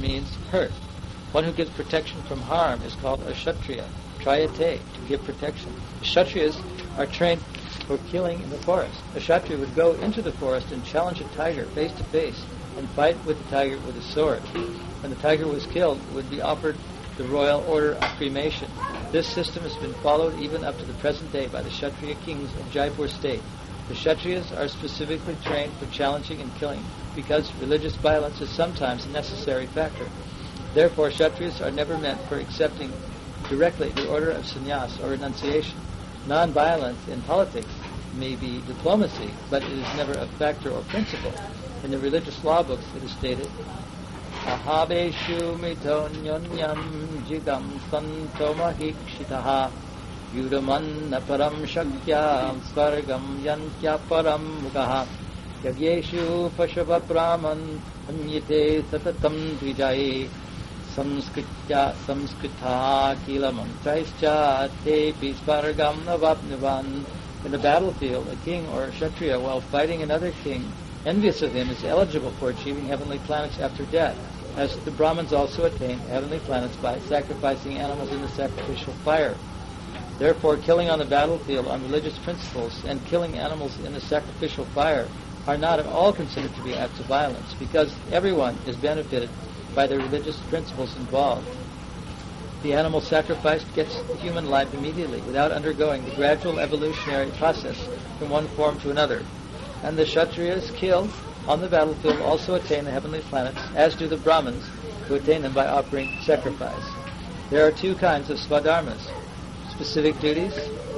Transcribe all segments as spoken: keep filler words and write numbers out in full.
means hurt. One who gives protection from harm is called a Kshatriya, Trayate, to give protection. The Kshatriyas are trained for killing in the forest. A Kshatriya would go into the forest and challenge a tiger face to face and fight with the tiger with a sword. When the tiger was killed, it would be offered the royal order of cremation. This system has been followed even up to the present day by the Kshatriya kings of Jaipur state. The Kshatriyas are specifically trained for challenging and killing because religious violence is sometimes a necessary factor. Therefore, Kshatriyas are never meant for accepting directly the order of sannyas or renunciation. Non-violence in politics may be diplomacy, but it is never a factor or principle. In the religious law books it is stated, Ahabeshu mitonyonyam jigam santomahikshitaha yudamanna param shakyam svargam yantya param mukaha yagyeshu pashava praman anyite satatam dvijaye samskritya samskrita kilamam traischa tepi svargam navapnivan. In the battlefield, a king or a kshatriya, while fighting another king, envious of him, is eligible for achieving heavenly planets after death, as the Brahmins also attain heavenly planets by sacrificing animals in the sacrificial fire. Therefore, killing on the battlefield on religious principles and killing animals in the sacrificial fire are not at all considered to be acts of violence, because everyone is benefited by the religious principles involved. The animal sacrificed gets human life immediately, without undergoing the gradual evolutionary process from one form to another. And the Kshatriyas killed on the battlefield also attain the heavenly planets, as do the Brahmins, who attain them by offering sacrifice. There are two kinds of swadharmas, specific duties,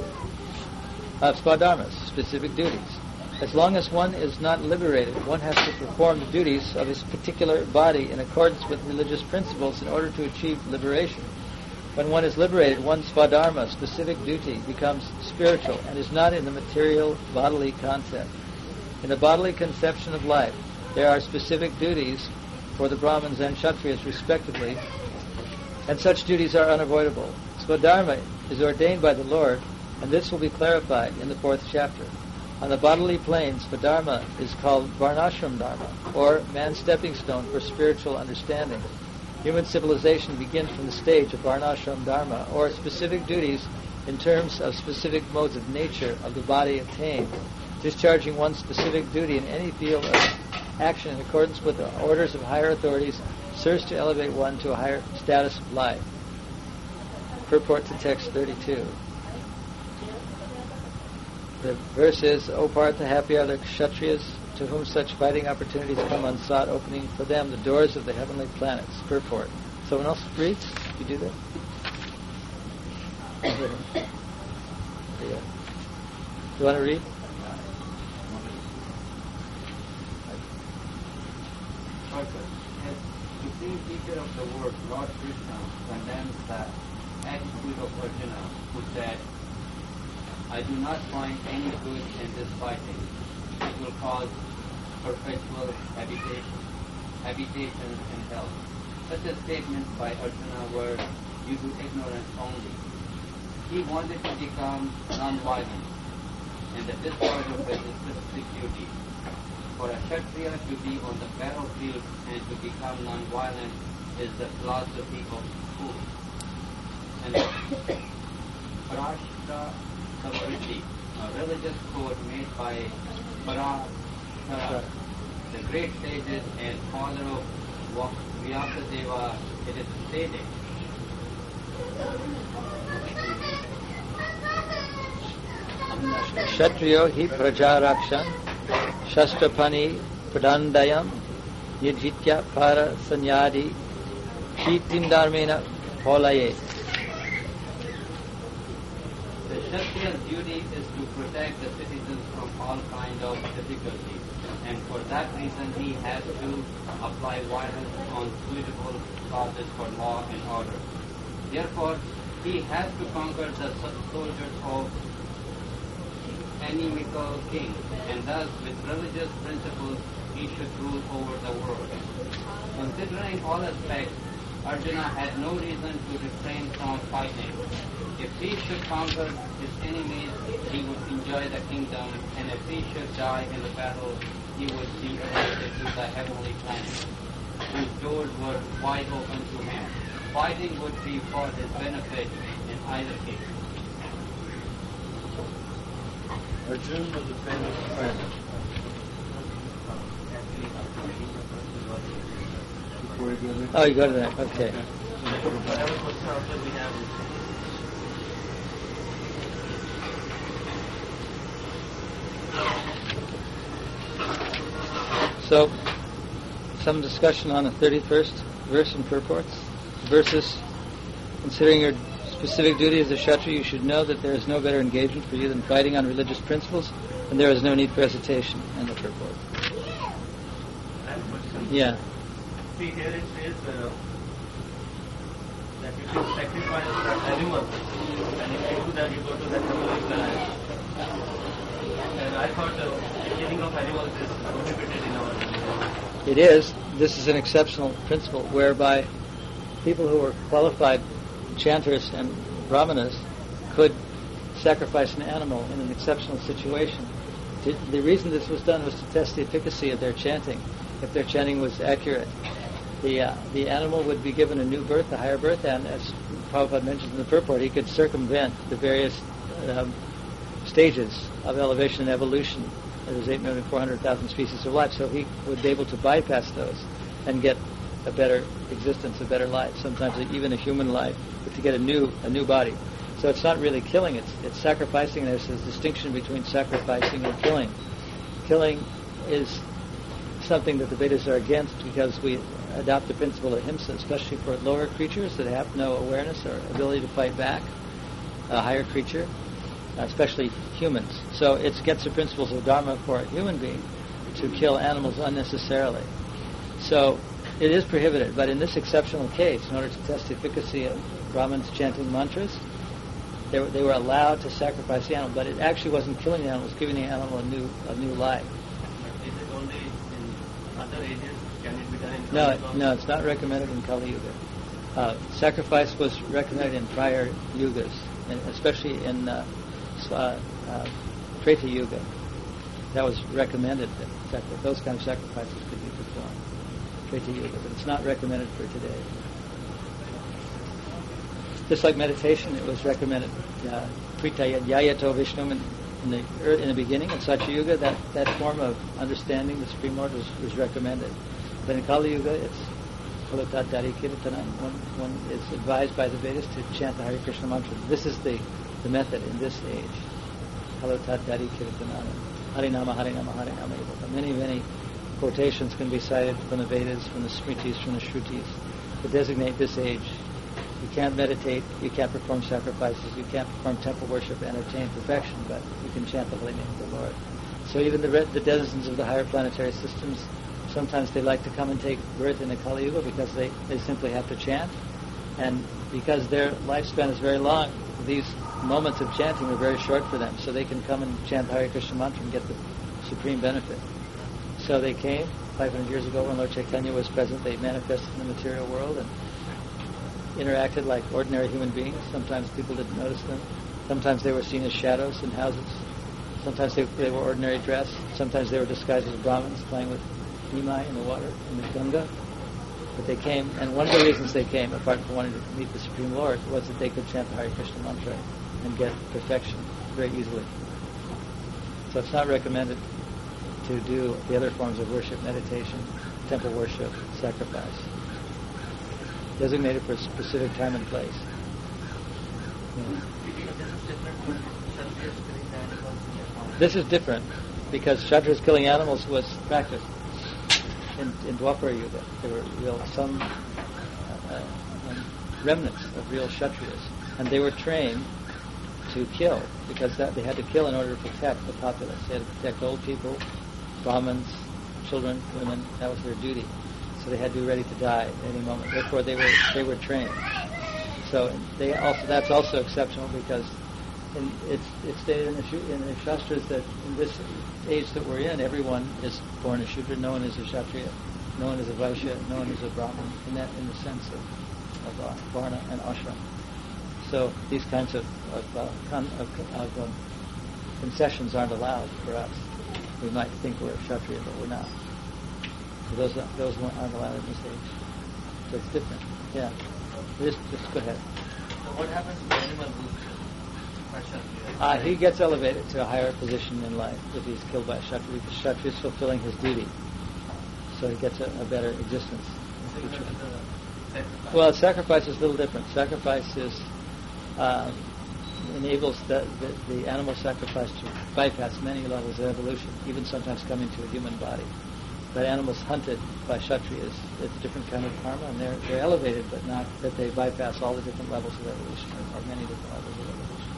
of swadharmas, specific duties. As long as one is not liberated, one has to perform the duties of his particular body in accordance with religious principles in order to achieve liberation. When one is liberated, one's swadharma, specific duty, becomes spiritual and is not in the material bodily concept. In the bodily conception of life, there are specific duties for the Brahmins and Kshatriyas respectively, and such duties are unavoidable. Swadharma is ordained by the Lord, and this will be clarified in the fourth chapter. On the bodily plane, Swadharma is called Varnashram Dharma, or man's stepping stone for spiritual understanding. Human civilization begins from the stage of Varnashram Dharma, or specific duties in terms of specific modes of nature of the body attained. Discharging one's specific duty in any field of action in accordance with the orders of higher authorities serves to elevate one to a higher status of life. Purport to text thirty-two. The verse is, O Partha, happy are the Kshatriyas to whom such fighting opportunities come unsought, opening for them the doors of the heavenly planets. Purport. Someone else reads? You do that? Yeah. You want to read? As supreme teacher of the world, Lord Krishna condemns the attitude of Arjuna, who said, I do not find any good in this fighting. It will cause perpetual habitation, habitation in hell. Such a statement by Arjuna were due to ignorance only. He wanted to become non-violent, and the discharge of his specific duty. For a Kshatriya to be on the battlefield and to become non-violent is the philosophy of food. And Parashara Samriddhi, a religious code made by Parashara, the great sages and father of Vyasadeva, it is stated, Kshatriyo hi prajarakshan Shastrapani Pradandayam Yajitya Para Sanyadi Shitindarmena Polaye. The Kshatriya's duty is to protect the citizens from all kinds of difficulties, and for that reason he has to apply violence on suitable causes for law and order. Therefore, he has to conquer the soldiers of inimical king, and thus with religious principles he should rule over the world. Considering all aspects, Arjuna had no reason to refrain from fighting. If he should conquer his enemies, he would enjoy the kingdom, and if he should die in the battle, he would be elected to the heavenly planet. whose doors were wide open to him. Fighting would be for his benefit in either case. Arjuna was a famous friend. Before you go there. Oh, you go to that. Okay. Whatever question answer we have. So, some discussion on the thirty-first verse and purports. Verses, considering your specific duty as a Kshatriya, you should know that there is no better engagement for you than fighting on religious principles, and there is no need for hesitation. And the purport. I have a question. Yeah. See, here it says uh, that you should sacrifice the animals, and if you do that, you go to the Katolik land. And I thought uh, killing of animals is prohibited in our religion. It is. This is an exceptional principle whereby people who were qualified chanters and brahmanas could sacrifice an animal in an exceptional situation. The reason this was done was to test the efficacy of their chanting. If their chanting was accurate, the uh, the animal would be given a new birth, a higher birth, and as Prabhupada mentioned in the purport, he could circumvent the various um, stages of elevation and evolution. There's eight million four hundred thousand species of life, so he would be able to bypass those and get a better existence, a better life, sometimes even a human life, but to get a new a new body. So it's not really killing, it's it's sacrificing. There's this distinction between sacrificing and killing. Killing is something that the Vedas are against because we adopt the principle of ahimsa, especially for lower creatures that have no awareness or ability to fight back, a higher creature, especially humans. So it's against the principles of Dharma for a human being to kill animals unnecessarily. So it is prohibited, but in this exceptional case, in order to test the efficacy of Brahmins chanting mantras, they were, they were allowed to sacrifice the animal, but it actually wasn't killing the animal, it was giving the animal a new a new life. But is it only in other ages? Can it be done in No, Kali it, also? no, it's not recommended in Kali Yuga. Uh, sacrifice was recommended in prior yugas, and especially in uh, uh, uh, Treta Yuga. That was recommended that sacri- those kind of sacrifices could be performed. Treta Yuga, but it's not recommended for today. Just like meditation, it was recommended. Uh, Pritaya Yayato Vishnum in, in the earth, in the beginning in Satya Yuga, that, that form of understanding the Supreme Lord was, was recommended. But in Kali Yuga, it's Kalotat Dari Kirtana. One, one is advised by the Vedas to chant the Hare Krishna mantra. This is the, the method in this age. Kalotat Dari Kirtana. Harinama, Harinama, Harinama. Many, many quotations can be cited from the Vedas, from the Smritis, from the Shrutis to designate this age. You can't meditate, you can't perform sacrifices, you can't perform temple worship and attain perfection, but you can chant the holy name of the Lord. So even the, the denizens of the higher planetary systems, sometimes they like to come and take birth in the Kali Yuga because they, they simply have to chant. And because their lifespan is very long, these moments of chanting are very short for them. So they can come and chant Hare Krishna mantra and get the supreme benefit. So they came five hundred years ago when Lord Chaitanya was present. They manifested in the material world and interacted like ordinary human beings. Sometimes people didn't notice them. Sometimes they were seen as shadows in houses. Sometimes they, they were ordinary dress. Sometimes they were disguised as Brahmins playing with Nimai in the water, in the Ganga. But they came, and one of the reasons they came, apart from wanting to meet the Supreme Lord, was that they could chant the Hare Krishna mantra and get perfection very easily. So it's not recommended to do the other forms of worship, meditation, temple worship, sacrifice. Designated for a specific time and place. Yeah. This is different because Kshatriyas killing animals was practiced in, in Dwapara Yuga. There were real some uh, uh, remnants of real Kshatriyas, and they were trained to kill because that they had to kill in order to protect the populace. They had to protect old people, Brahmins, children, women. That was their duty. So they had to be ready to die at any moment. Therefore, they were they were trained. So they also that's also exceptional because in, it's it's stated in the in the Shastras that in this age that we're in, everyone is born a Shudra. No one is a Kshatriya. No one is a Vaishya. No one is a Brahmin. In that in the sense of of uh, Varna and Ashram. So these kinds of of, uh, con, of, of um, concessions aren't allowed for us. We might think we're a Kshatriya, but we're not. So those those aren't allowed at this age. So it's different. Yeah. Just, just go ahead. So what happens to the animal who's Kshatriya? Uh, he gets elevated to a higher position in life if he's killed by a Kshatriya, because Kshatriya is fulfilling his duty. So he gets a, a better existence in the future. Sacrifice. Well, sacrifice is a little different. Sacrifice is, uh, enables the, the, the animal sacrifice to bypass many levels of evolution, even sometimes coming to a human body. But animals hunted by Kshatriyas, it's a different kind of karma, and they're, they're elevated, but not that they bypass all the different levels of evolution, or, or many different levels of evolution.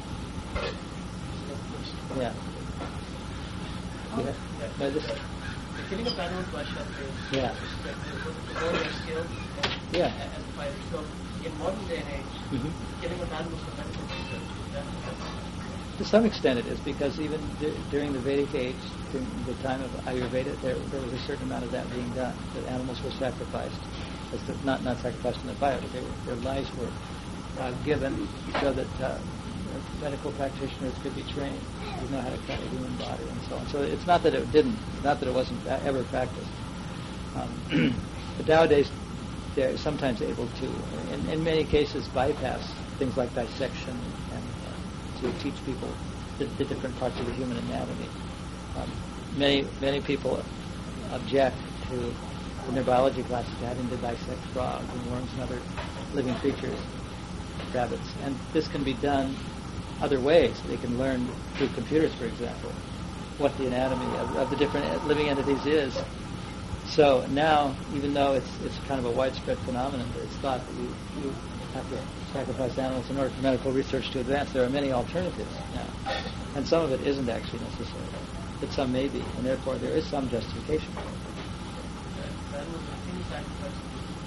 Yeah. Yeah. No, this, The killing of animals by Kshatriyas. Yeah. The whole their skill and, Yeah. and fighting. So in modern day and age, mm-hmm. killing of animals for medical research, is that To some extent it is, because even d- during the Vedic age, during the time of Ayurveda, there, there was a certain amount of that being done, that animals were sacrificed, as the, not not sacrificed in the fire, but they were, their lives were uh, given so that uh, medical practitioners could be trained to know how to cut a human body and so on. So it's not that it didn't, not that it wasn't ever practiced. Um, but nowadays, they're sometimes able to, in, in many cases, bypass things like dissection and to teach people the, the different parts of the human anatomy. Um, many many people object to, in their biology classes, to having to dissect frogs and worms and other living creatures, rabbits. And this can be done other ways. They can learn through computers, for example, what the anatomy of, of the different living entities is. So now, even though it's it's kind of a widespread phenomenon, it's thought that you, you have to sacrifice animals in order for medical research to advance. There are many alternatives now, and some of it isn't actually necessary, but some may be, and therefore there is some justification for it. animals routinely sacrificed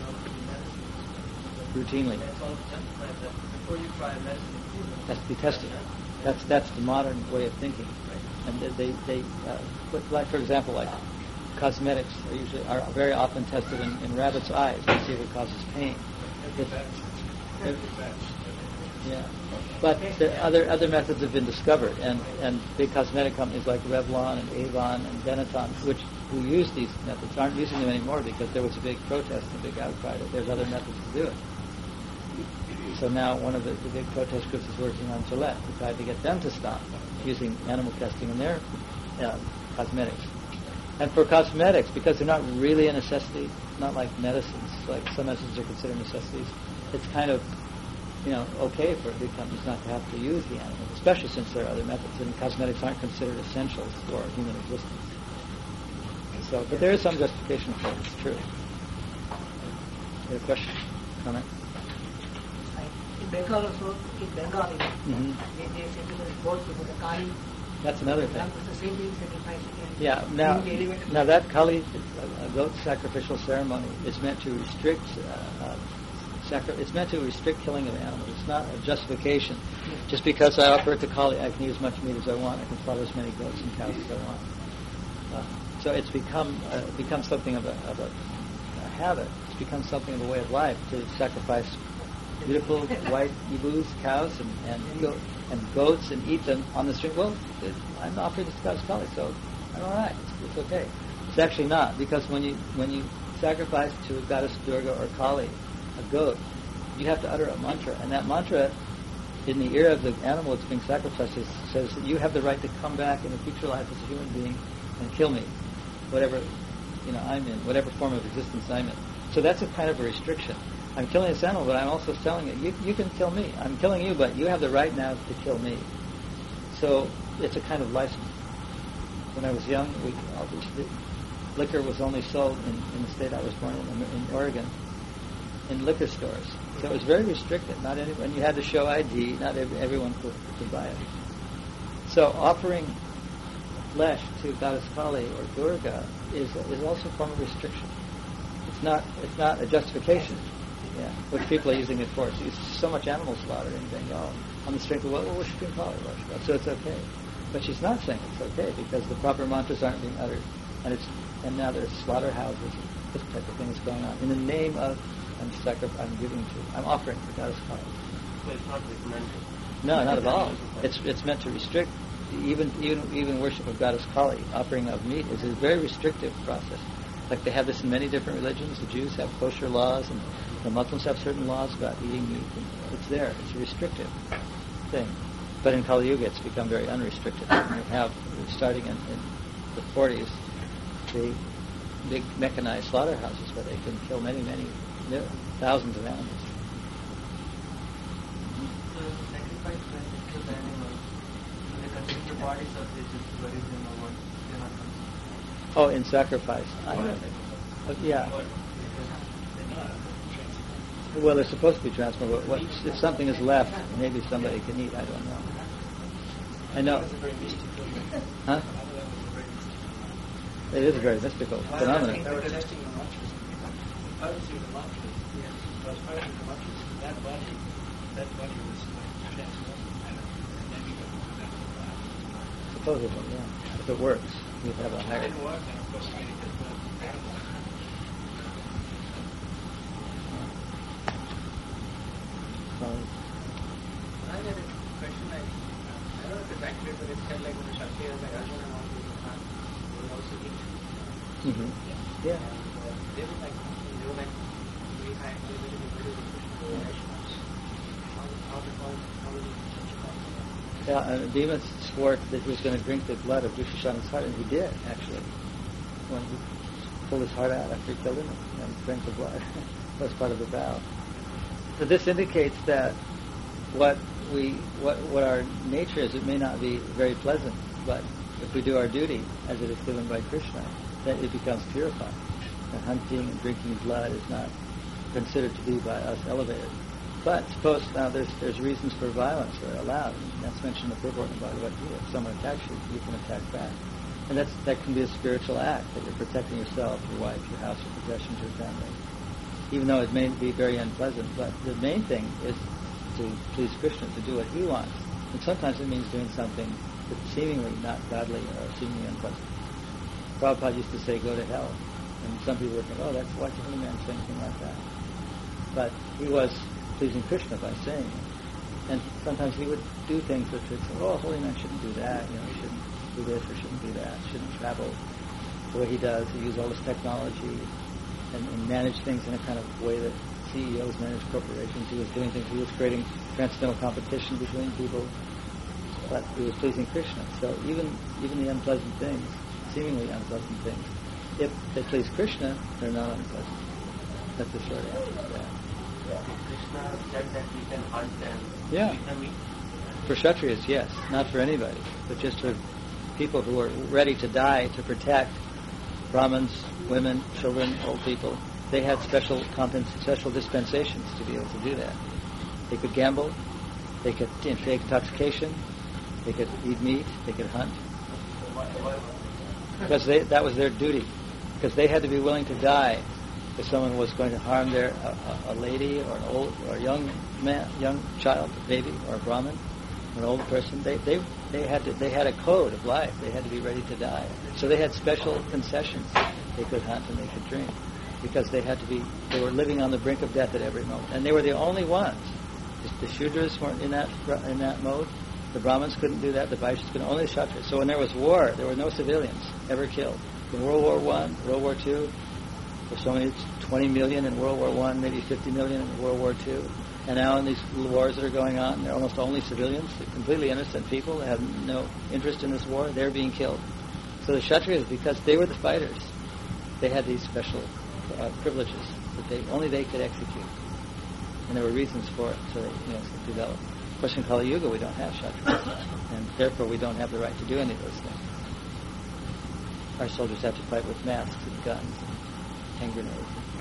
to Routinely. That's all justified that before you try a medicine in humans. Has to be tested. That's that's the modern way of thinking, and they they uh, put, like for example, like cosmetics are usually are very often tested in, in rabbits' eyes to see if it causes pain. It, it, yeah, but the other other methods have been discovered, and, and big cosmetic companies like Revlon and Avon and Benetton, which who use these methods, aren't using them anymore because there was a big protest and a big outcry that there's other methods to do it. So now one of the, the big protest groups is working on Gillette to try to get them to stop using animal testing in their uh, cosmetics. And for cosmetics, because they're not really a necessity, not like medicines, like some medicines are considered necessities, it's kind of, you know, okay for big companies not to have to use the animals, especially since there are other methods, and cosmetics aren't considered essentials for human existence. So, but there is some justification for it, it's true. You have a question? Comment? In Bengal also, in Bengal, Mm-hmm. they, they sacrifice goats before the Kali. That's another thing. It's the same thing, sacrifice again. Yeah, now, In the elevated- now that Kali, a goat sacrificial ceremony, is meant to restrict, uh, uh, sacri- it's meant to restrict killing of animals. It's not a justification. Just because I offer it to Kali, I can eat as much meat as I want. I can slaughter as many goats and cows as I want. Uh, so it's become uh, become something of a, of a, a habit. It's become something of a way of life to sacrifice beautiful white ebus, cows, and and, go, and goats, and eat them on the street. Well, it, I'm offering this to Goddess Kali, so I'm all right. It's, it's okay. It's actually not, because when you when you sacrifice to Goddess Durga or Kali a goat, you have to utter a mantra, and that mantra, in the ear of the animal that's being sacrificed, is, says that you have the right to come back in a future life as a human being and kill me, whatever you know I'm in, whatever form of existence I'm in. So that's a kind of a restriction. I'm killing this animal, but I'm also telling it, you, you can kill me. I'm killing you, but you have the right now to kill me. So it's a kind of license. When I was young, we, the liquor was only sold in, in the state I was born in, in Oregon, in liquor stores. So it was very restricted. Not anyone. You had to show I D. Not every, everyone could, could buy it. So offering flesh to Goddess Kali or Durga is is also a form of restriction. It's not it's not a justification. Yeah, which people are using it for. So it's so much animal slaughter in Bengal on the strength of, well, we're worshiping Kali, so it's okay. But she's not saying it's okay because the proper mantras aren't being uttered, and it's and now there's slaughterhouses and this type of thing is going on in the name of I'm sacri- I'm giving to I'm offering to Goddess Kali. So it's not recommended. No, not at all. It's it's meant to restrict even even even worship of Goddess Kali. Offering of meat is a very restrictive process. Like they have this in many different religions. The Jews have kosher laws, and the Muslims have certain laws about eating meat. And it's there. It's a restricted thing. But in Kali Yuga, it's become very unrestricted. And you have, starting in, in the forties, the big mechanized slaughterhouses where they can kill many, many mil- thousands of animals. So sacrifice when they kill the animal, they consume the bodies or they just bury them or what? They're not consuming. Oh, in sacrifice. I don't know. Uh, yeah. Well, they're supposed to be transferred. What, if something is left, maybe somebody can eat. I don't know. I know. Huh? It is a very mystical phenomenon. They were testing the mantras. I was seeing the mantras. I was fighting the mantras. That body, that body was like transformed, and then you go to that class. Supposedly, yeah. If it works, you have a It higher. didn't work, and of course, we needed the animal. Um, I had a question. I, I don't know if it's accurate, but it said like when the Kshatriyas, like Arjuna and all these were they would also eat. mhm. Yeah. And uh, they were like, they were like very high, they were very, very Krishna Vaishnavas. How, how, how, how was it such a problem? Yeah, and Bhima swore that he was going to drink the blood of Dushasana's heart, and he did, actually. When he pulled his heart out after he killed him and drank the blood. That was part of the vow. So this indicates that what we, what, what our nature is, it may not be very pleasant, but if we do our duty as it is given by Krishna, that it becomes purified. And hunting and drinking blood is not considered to be by us elevated. But suppose now there's there's reasons for violence that are allowed, and that's mentioned in the purport in Bhagavad Gita. If someone attacks you, you can attack back. And that's that can be a spiritual act, that you're protecting yourself, your wife, your house, your possessions, your family. Even though it may be very unpleasant, but the main thing is to please Krishna, to do what he wants. And sometimes it means doing something that's seemingly not godly or seemingly unpleasant. Prabhupada used to say, go to hell. And some people would think, oh, that's why the holy man say anything like that. But he was pleasing Krishna by saying it. And sometimes he would do things which would say, oh, a holy man shouldn't do that, you know, he shouldn't do this or shouldn't do that, shouldn't travel the way he does. He used all this technology and, and managed things in a kind of way that C E Os manage corporations. He was doing things, he was creating transcendental competition between people, but he was pleasing Krishna. So even even the unpleasant things, seemingly unpleasant things, if they please Krishna, they're not unpleasant. That's the short answer to that. Krishna said that we can hunt and Yeah. eat the meat. For Kshatriyas, yes. Not for anybody, but just for people who are ready to die to protect Brahmins, women, children, old people. They had special compens- special dispensations to be able to do that. They could gamble, they could take intoxication, they could eat meat, they could hunt. Because they, that was their duty. Because they had to be willing to die if someone was going to harm their a, a, a lady or an old or a young man, young child, a baby, or a Brahmin, or an old person. They they they had to they had a code of life. They had to be ready to die. So they had special concessions. They could hunt and they could drink because they had to be. They were living on the brink of death at every moment, and they were the only ones. The, the Shudras weren't in that in that mode. The Brahmins couldn't do that. The Vaishyas couldn't. Only the Kshatriyas. So when there was war, there were no civilians ever killed. In World War One, World War Two, there's so many, twenty million in World War One, maybe fifty million in World War Two, and now in these wars that are going on, they're almost only civilians, they're completely innocent people that have no interest in this war. They're being killed. So the Kshatriyas, because they were the fighters, they had these special uh, privileges that they only they could execute, and there were reasons for it to you know to develop. Of course, in Kali Yuga, we don't have Kshatriyas, and therefore we don't have the right to do any of those things. Our soldiers have to fight with masks and guns and hand grenades.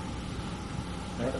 Right?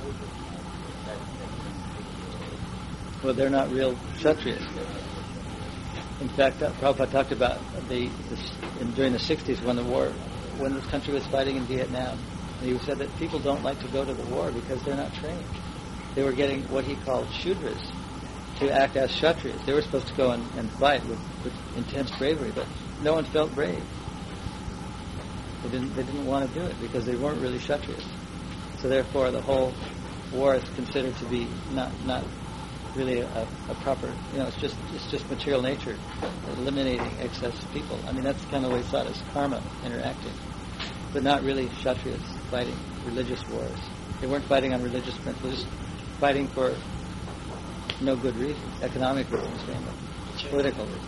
Well, they're not real Kshatriyas. In fact, uh, Prabhupada talked about the, the in, during the sixties when the war, when this country was fighting in Vietnam, and he said that people don't like to go to the war because they're not trained. They were getting what he called Shudras to act as Kshatriyas. They were supposed to go and, and fight with, with intense bravery, but no one felt brave. They didn't. They didn't want to do it because they weren't really Kshatriyas. So therefore, the whole war is considered to be not not really a, a proper. You know, it's just it's just material nature, eliminating excess people. I mean, that's kind of the way it's thought as karma interacting. but not really Kshatriyas fighting religious wars. They weren't fighting on religious principles, just fighting for no good reasons, economic reasons mainly, political reasons.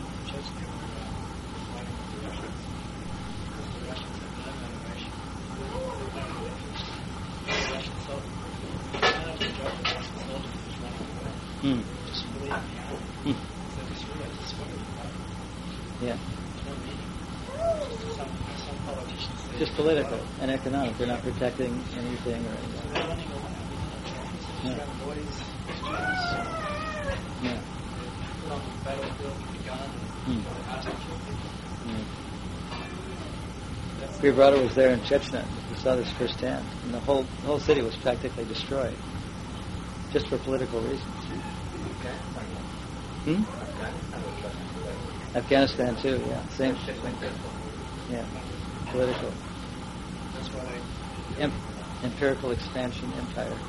Hmm. Hmm. Yeah. Just political and economic. They're not protecting anything or anything. Yeah. Yeah. Hmm. Hmm. Your brother was there in Chechnya. We saw this firsthand. And the whole the whole city was practically destroyed. Just for political reasons. Hmm? Afghanistan too, yeah. Same. Yeah. Political. That's why Em- empirical expansion empire. In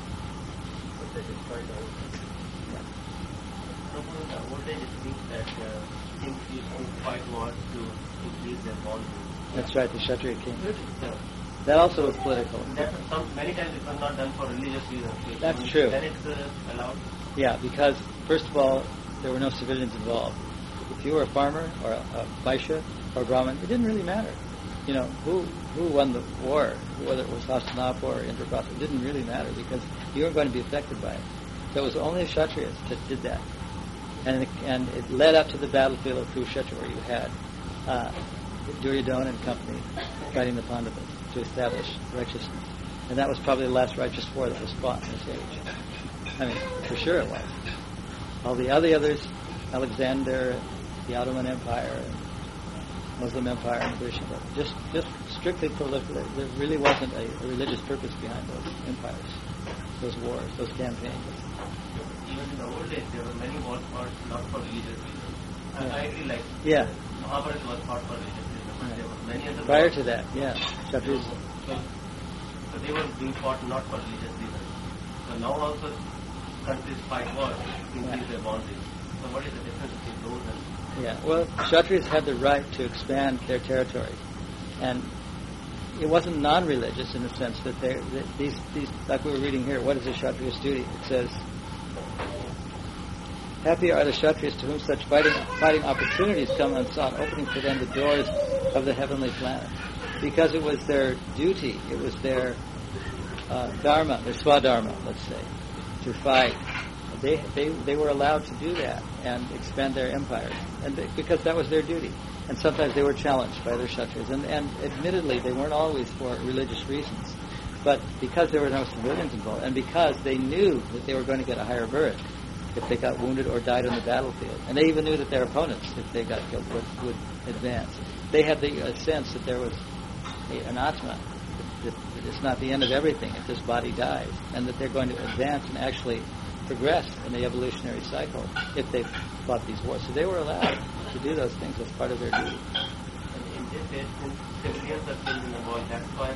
the old days, it seems that uh, kings used to fight wars to increase their boundaries. That's right, the Kshatriya king. That also was political. That some, many times it was not done for religious reasons. So That's then true. Then it's uh, allowed. Yeah, because first of all, there were no civilians involved. If you were a farmer or a, a Vaishya or a Brahmin, it didn't really matter. You know, who who won the war, whether it was Hastinapur or Indraprastha, it didn't really matter because you weren't going to be affected by it. So it was only the Kshatriyas that did that. And it, and it led up to the battlefield of Kurukshetra where you had uh, Duryodhana and company fighting the Pandavas to establish righteousness. And that was probably the last righteous war that was fought in this age. I mean, for sure it was. All the other others, Alexander, the Ottoman Empire, Muslim Empire, and British Empire, just just strictly political. There really wasn't a, a religious purpose behind those empires, those wars, those campaigns. Even in the old days, there were many wars fought not for religious reasons. I, Yeah. I agree, like Yeah. Mahabharata was fought for religious reasons, but there were many other Prior wars. to that, yeah, Kshatriyas. So, so they were being fought not for religious reasons. So now also countries fight wars to increase Yeah. their boundaries. So what is the difference between those and Yeah, well, Kshatriyas had the right to expand their territory, and it wasn't non-religious in the sense that, they're, that these, these, like we were reading here, what is a Kshatriya's duty? It says, happy are the Kshatriyas to whom such fighting, fighting opportunities come unsought, opening for them the doors of the heavenly planet. Because it was their duty, it was their uh, dharma, their swadharma, let's say, to fight. They, they they were allowed to do that and expand their empires, and they, because that was their duty. And sometimes they were challenged by other Kshatriyas, and, and admittedly they weren't always for religious reasons, but because there were no civilians involved, and because they knew that they were going to get a higher birth if they got wounded or died on the battlefield, and they even knew that their opponents, if they got killed, would, would advance. They had the uh, sense that there was a, an atma, that, that it's not the end of everything if this body dies, and that they're going to advance and actually progress in the evolutionary cycle if they fought these wars. So they were allowed to do those things as part of their duty. and in this case, since civilians are killed in the war, that's why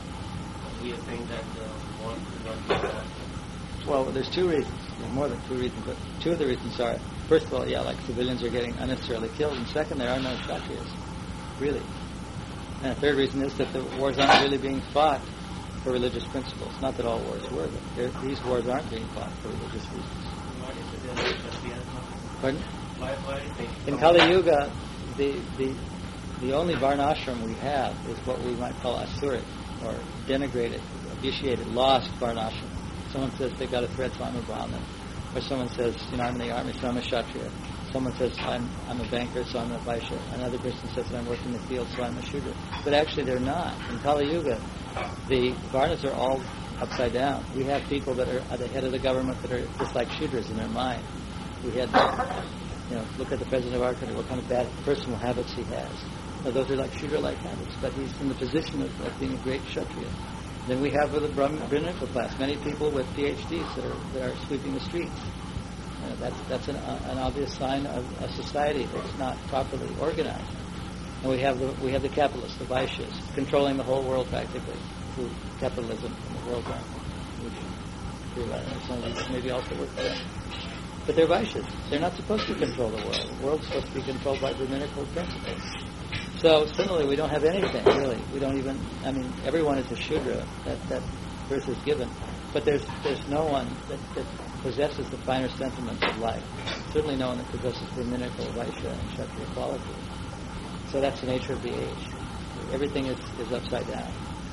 we are saying that the war should not be done. Well, there's two reasons. There's more than two reasons, but two of the reasons are, first of all, yeah, like civilians are getting unnecessarily killed, and second, there are no Kshatriyas, really. And a third reason is that the wars aren't really being fought for religious principles. Not that all wars were, but they're- these wars aren't being fought for religious reasons. Why is it there are Kshatriyas now? Pardon? Why, why is it? In Kali Yuga, the, the, the only varnashram we have is what we might call asuric, or denigrated, vitiated, lost varnashram. Someone says they've got a thread, so I'm a Brahmin. Or someone says, you know, I'm in the army, so I'm a Kshatriya. Someone says, I'm I'm a banker, so I'm a Vaishya. Another person says that I'm working in the field, so I'm a Shudra. But actually they're not. In Kali Yuga, the Varnas are all upside down. We have people that are at the head of the government that are just like Shudras in their mind. We had, you know, look at the president of our country, what kind of bad personal habits he has. Now, those are like Shudra-like habits, but he's in the position of, of being a great Kshatriya. Then we have with the Brahminical class, many people with P H Ds that are that are sweeping the streets. You know, that's that's an, uh, an obvious sign of a society that's not properly organized. And we have the we have the capitalists, the Vaishyas, controlling the whole world practically through capitalism and the world bank, which through that, and some of these maybe also work for them. But they're Vaishyas. They're not supposed to control the world. The world's supposed to be controlled by Brahminical principles. So similarly, we don't have anything really. We don't even. I mean, everyone is a Shudra. That that verse is given, but there's there's no one that, that possesses the finer sentiments of life. Certainly, no one that possesses the Brahminical, Vaishya, and Kshatriya qualities. So that's the nature of the age. Everything is, is upside down.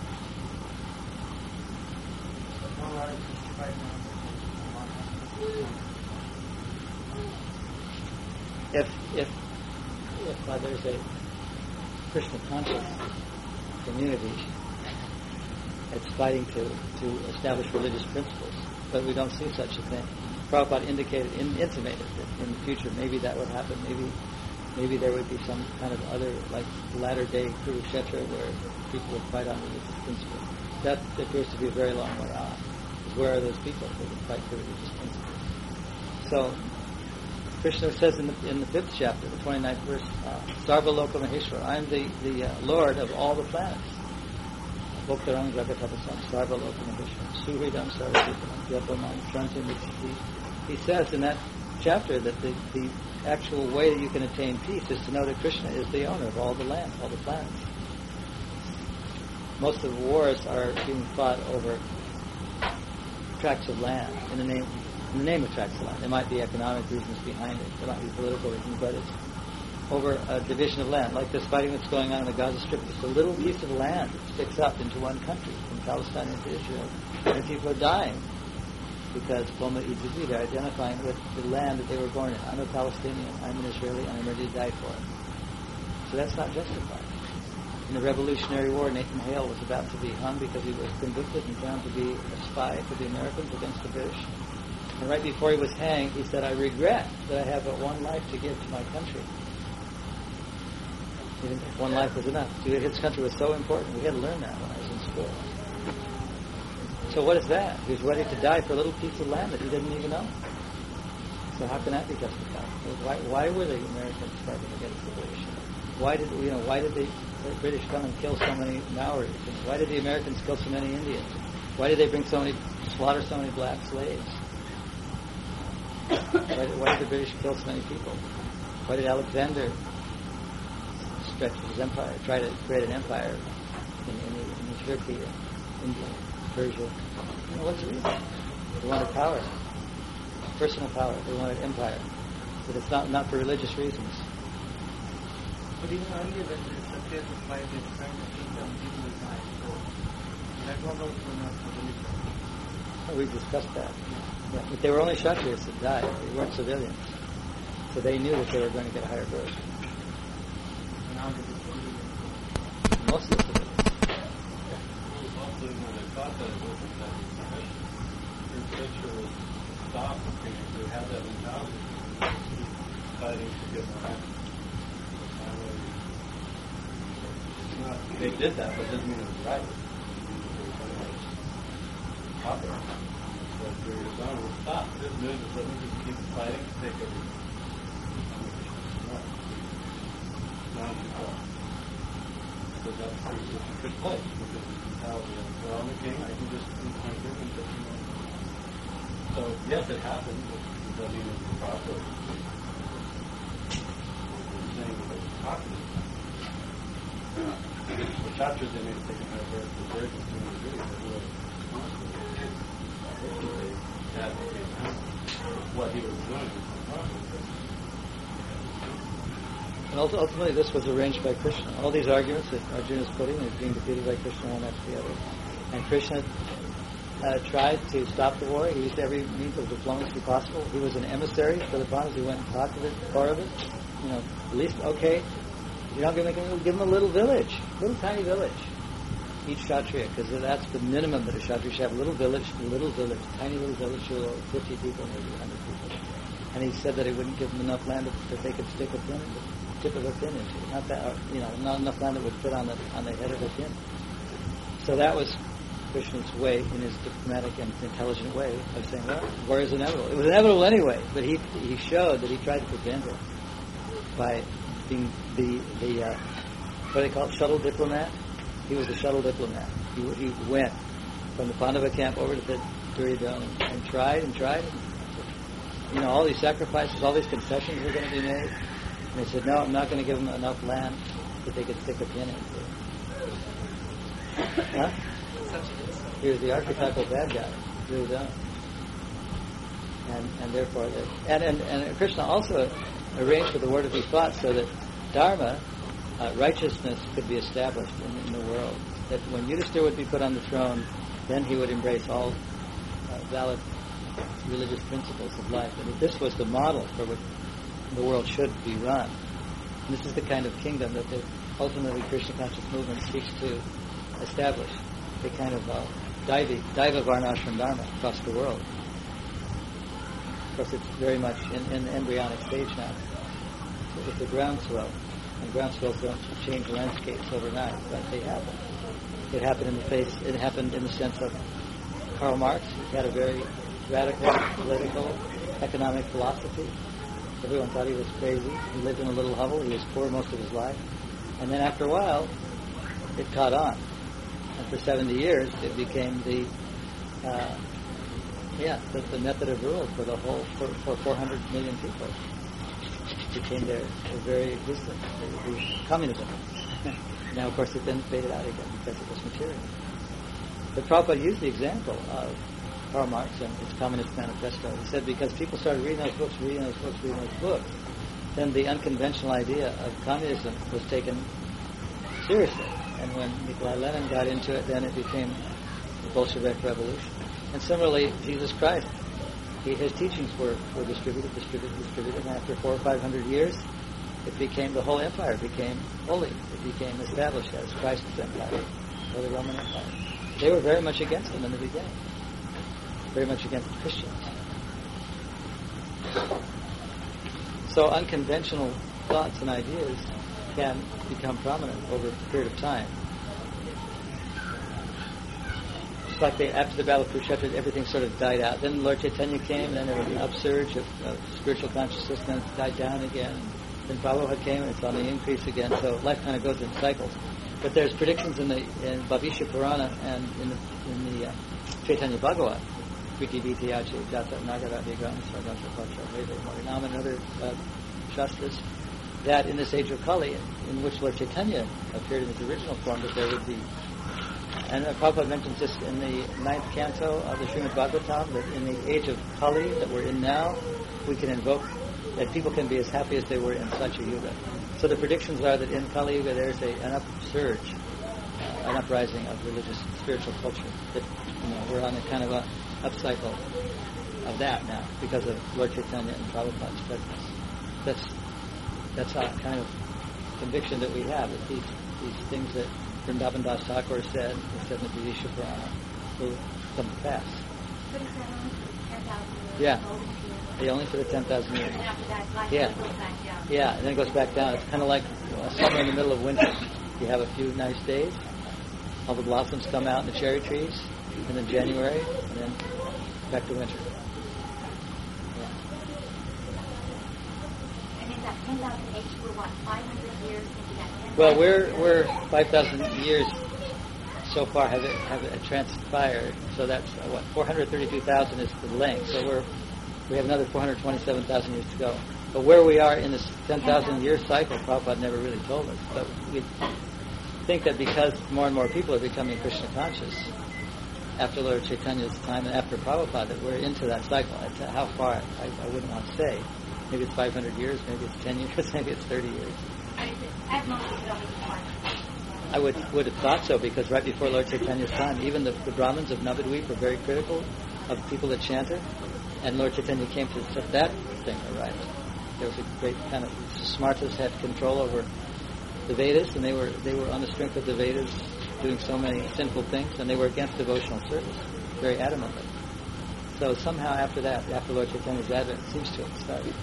If if if uh, there's a Krishna conscious community, it's fighting to, to establish religious principles, but we don't see such a thing. Prabhupada indicated, in, intimated that in the future maybe that would happen. Maybe maybe there would be some kind of other, like latter day Kurukshetra, where people would fight on religious principles. That appears to be a very long way off. Where are those people who would fight for religious principles? So Krishna says in the, in the fifth chapter, the twenty-ninth verse, uh, Sarva Loka Maheshwara, I am the, the uh, Lord of all the planets. Bhoktarang Jagatapasam, Sarva Loka Maheshwara, Suhridam Sarvadipam, Vyapamam, Shantim. He says in that chapter that the, the actual way that you can attain peace is to know that Krishna is the owner of all the land, all the planets. Most of the wars are being fought over tracts of land in the name in the name of tracts of land. There might be economic reasons behind it. There might be political reasons, but it's over a division of land. Like this fighting that's going on in the Gaza Strip, just a little piece of land that sticks up into one country, from Palestine into Israel, and people are dying because Boma Ijiji, they're identifying with the land that they were born in. I'm a Palestinian, I'm an Israeli, and I'm ready to die for it. So that's not justified. In the Revolutionary War, Nathan Hale was about to be hung because he was convicted and found to be a spy for the Americans against the British. And right before he was hanged, he said, I regret that I have but one life to give to my country. He didn't think one life was enough. His country was so important. We had to learn that when I was in school. So what is that? He was ready to die for a little piece of land that he didn't even own. So how can that be justified? Why, why were the Americans fighting against the British? Why did you know? Why did the British come and kill so many Maoris? Why did the Americans kill so many Indians? Why did they bring so many, slaughter so many black slaves? Why did, why did the British kill so many people? Why did Alexander stretch his empire, try to create an empire in, in, in Turkey, India, Persia? You know, what's the reason? They wanted power, personal power. They wanted empire, but it's not not for religious reasons. But even earlier when the Satyas was fighting to defend the kingdom, people were dying. So that was also not for religion. Oh, we discussed that. Yeah, but they were only Kshatriyas that died. They weren't civilians. So they knew that they were going to get a higher birth. Now they just believe Most of the civilians. Also, when they thought that it wasn't that your picture was stopped, they had that mentality, fighting to get more action. They did that, but it doesn't mean it was right. Popular. But for your son, we'll stop. This news is let me just keep fighting to take everything. Now you go. Because that's a good place. Because it's mentality of, well, I'm the king, I can just do my thing and just, you know. So, yes, it happened, but does that mean it's proper? I'm saying that it's popular. The chapters they may have taken out there for very continuing to do it, but really they advocate what he was doing was improper. And ultimately, this was arranged by Krishna. All these arguments that Arjuna is putting is being defeated by Krishna one after the other. And Krishna uh, tried to stop the war. He used every means of diplomacy possible. He was an emissary for the Pandavas. He went and talked to the Kauravas. You know, at least, okay, you're not going to make them, give them a little village, little tiny village, each Kshatriya, because that's the minimum that a Kshatriya should have. A little village, a little village, tiny little village, fifty people, maybe one hundred people. And he said that he wouldn't give them enough land that they could stick a pin, tip of a pin into. Not that, you know, not enough land that would fit on the on the head of a pin. So that was Krishna's way, in his diplomatic and intelligent way, of saying, well, war is inevitable. It was inevitable anyway, but he he showed that he tried to prevent it by being the the uh, what do they call it, shuttle diplomat. He was a shuttle diplomat. He he went from the Pandava camp over to the Duryodhana and, and tried and tried. You know, all these sacrifices, all these concessions were going to be made. And they said, no, I'm not going to give them enough land. that they could stick a pin into. Huh? He was the archetypal bad guy, really done. And and therefore, that, and, and and Krishna also arranged for the war to be fought so that dharma, uh, righteousness, could be established in, in the world. That when Yudhisthira would be put on the throne, then he would embrace all uh, valid religious principles of life. And that this was the model for what the world should be run. And this is the kind of kingdom that the ultimately Krishna conscious movement seeks to establish. The kind of uh, Daiva, Daiva Varnashram Dharma across the world. Of course, it's very much in, in the embryonic stage now. It's a groundswell. And groundswells don't change landscapes overnight, but they happen. It happened in the face, it happened in the sense of Karl Marx. He had a very radical political, economic philosophy. Everyone thought he was crazy. He lived in a little hovel. He was poor most of his life. And then after a while, it caught on. And for seventy years, it became the, uh, yeah, the, the method of rule for the whole, for, for four hundred million people. It became their, their very existence, the, the communism. Now, of course, it then faded out again because it was material. But Prabhupada used the example of Karl Marx and his Communist Manifesto. He said because people started reading those books, reading those books, reading those books, then the unconventional idea of communism was taken seriously. And when Nikolai Lenin got into it, then it became the Bolshevik Revolution. And similarly, Jesus Christ, he, his teachings were, were distributed, distributed, distributed, and after four or five hundred years, it became, the whole empire became holy. It became established as Christ's empire, or the Roman Empire. They were very much against him in the beginning. Very much against Christians. So unconventional thoughts and ideas can become prominent over a period of time. Just like they, after the Battle of Kurukshetra, everything sort of died out. Then Lord Chaitanya came, and then there was an upsurge of, of spiritual consciousness, and it died down again. Then Prabhupada came, and it's on the increase again. So life kind of goes in cycles. But there's predictions in the in Bhavishya Purana and in the, in the uh, Chaitanya Bhagavat, Kriti Vitiyachi, Jata Nagara Vigam, Sarganta Pacha, Veda, Marinam, and other uh, Shastras, that in this age of Kali, in which Lord Chaitanya appeared in his original form, that there would be, and uh, Prabhupada mentions this in the ninth canto of the Srimad Bhagavatam, that in the age of Kali that we're in now, we can invoke that people can be as happy as they were in Satya Yuga. So the predictions are that in Kali Yuga there's a, an upsurge, uh, an uprising of religious, spiritual culture. That, you know, we're on a kind of a upcycle of that now because of Lord Chaitanya and Prabhupada's presence. That's that's our kind of conviction that we have, that these these things that Vrindavan Das Thakur said, he said in the Bhavishya Purana, will come to pass. But is that only for ten thousand years? Yeah. Golden period? Yeah, only for the ten thousand years. And after that, life Yeah. goes back down. Yeah, and then it goes back down. It's kind of like uh, summer in the middle of winter. You have a few nice days. All the blossoms come out in the cherry trees, and then January, and then back to winter. Yeah. And in that ten thousand age, we're what, five hundred years into that ten thousand? Well, we're we're five thousand years so far have it, have it transpired. So that's uh, what four hundred thirty-two thousand is the length. So we're we have another four hundred twenty-seven thousand years to go. But where we are in this ten thousand year cycle, Prabhupada never really told us. But we think that because more and more people are becoming Krishna conscious after Lord Chaitanya's time and after Prabhupada, that we're into that cycle. How far, I, I wouldn't want to say. Maybe it's five hundred years, maybe it's ten years, maybe it's thirty years. At most, it's always one. I would would have thought so, because right before Lord Chaitanya's time, even the, the Brahmins of Navadvip were very critical of people that chanted, and Lord Chaitanya came to set that thing right. There was a great kind of, Smartas had control over the Vedas, and they were they were on the strength of the Vedas doing so many sinful things, and they were against devotional service, very adamantly. So somehow after that, after Lord Chaitanya's advent, it seems to have started.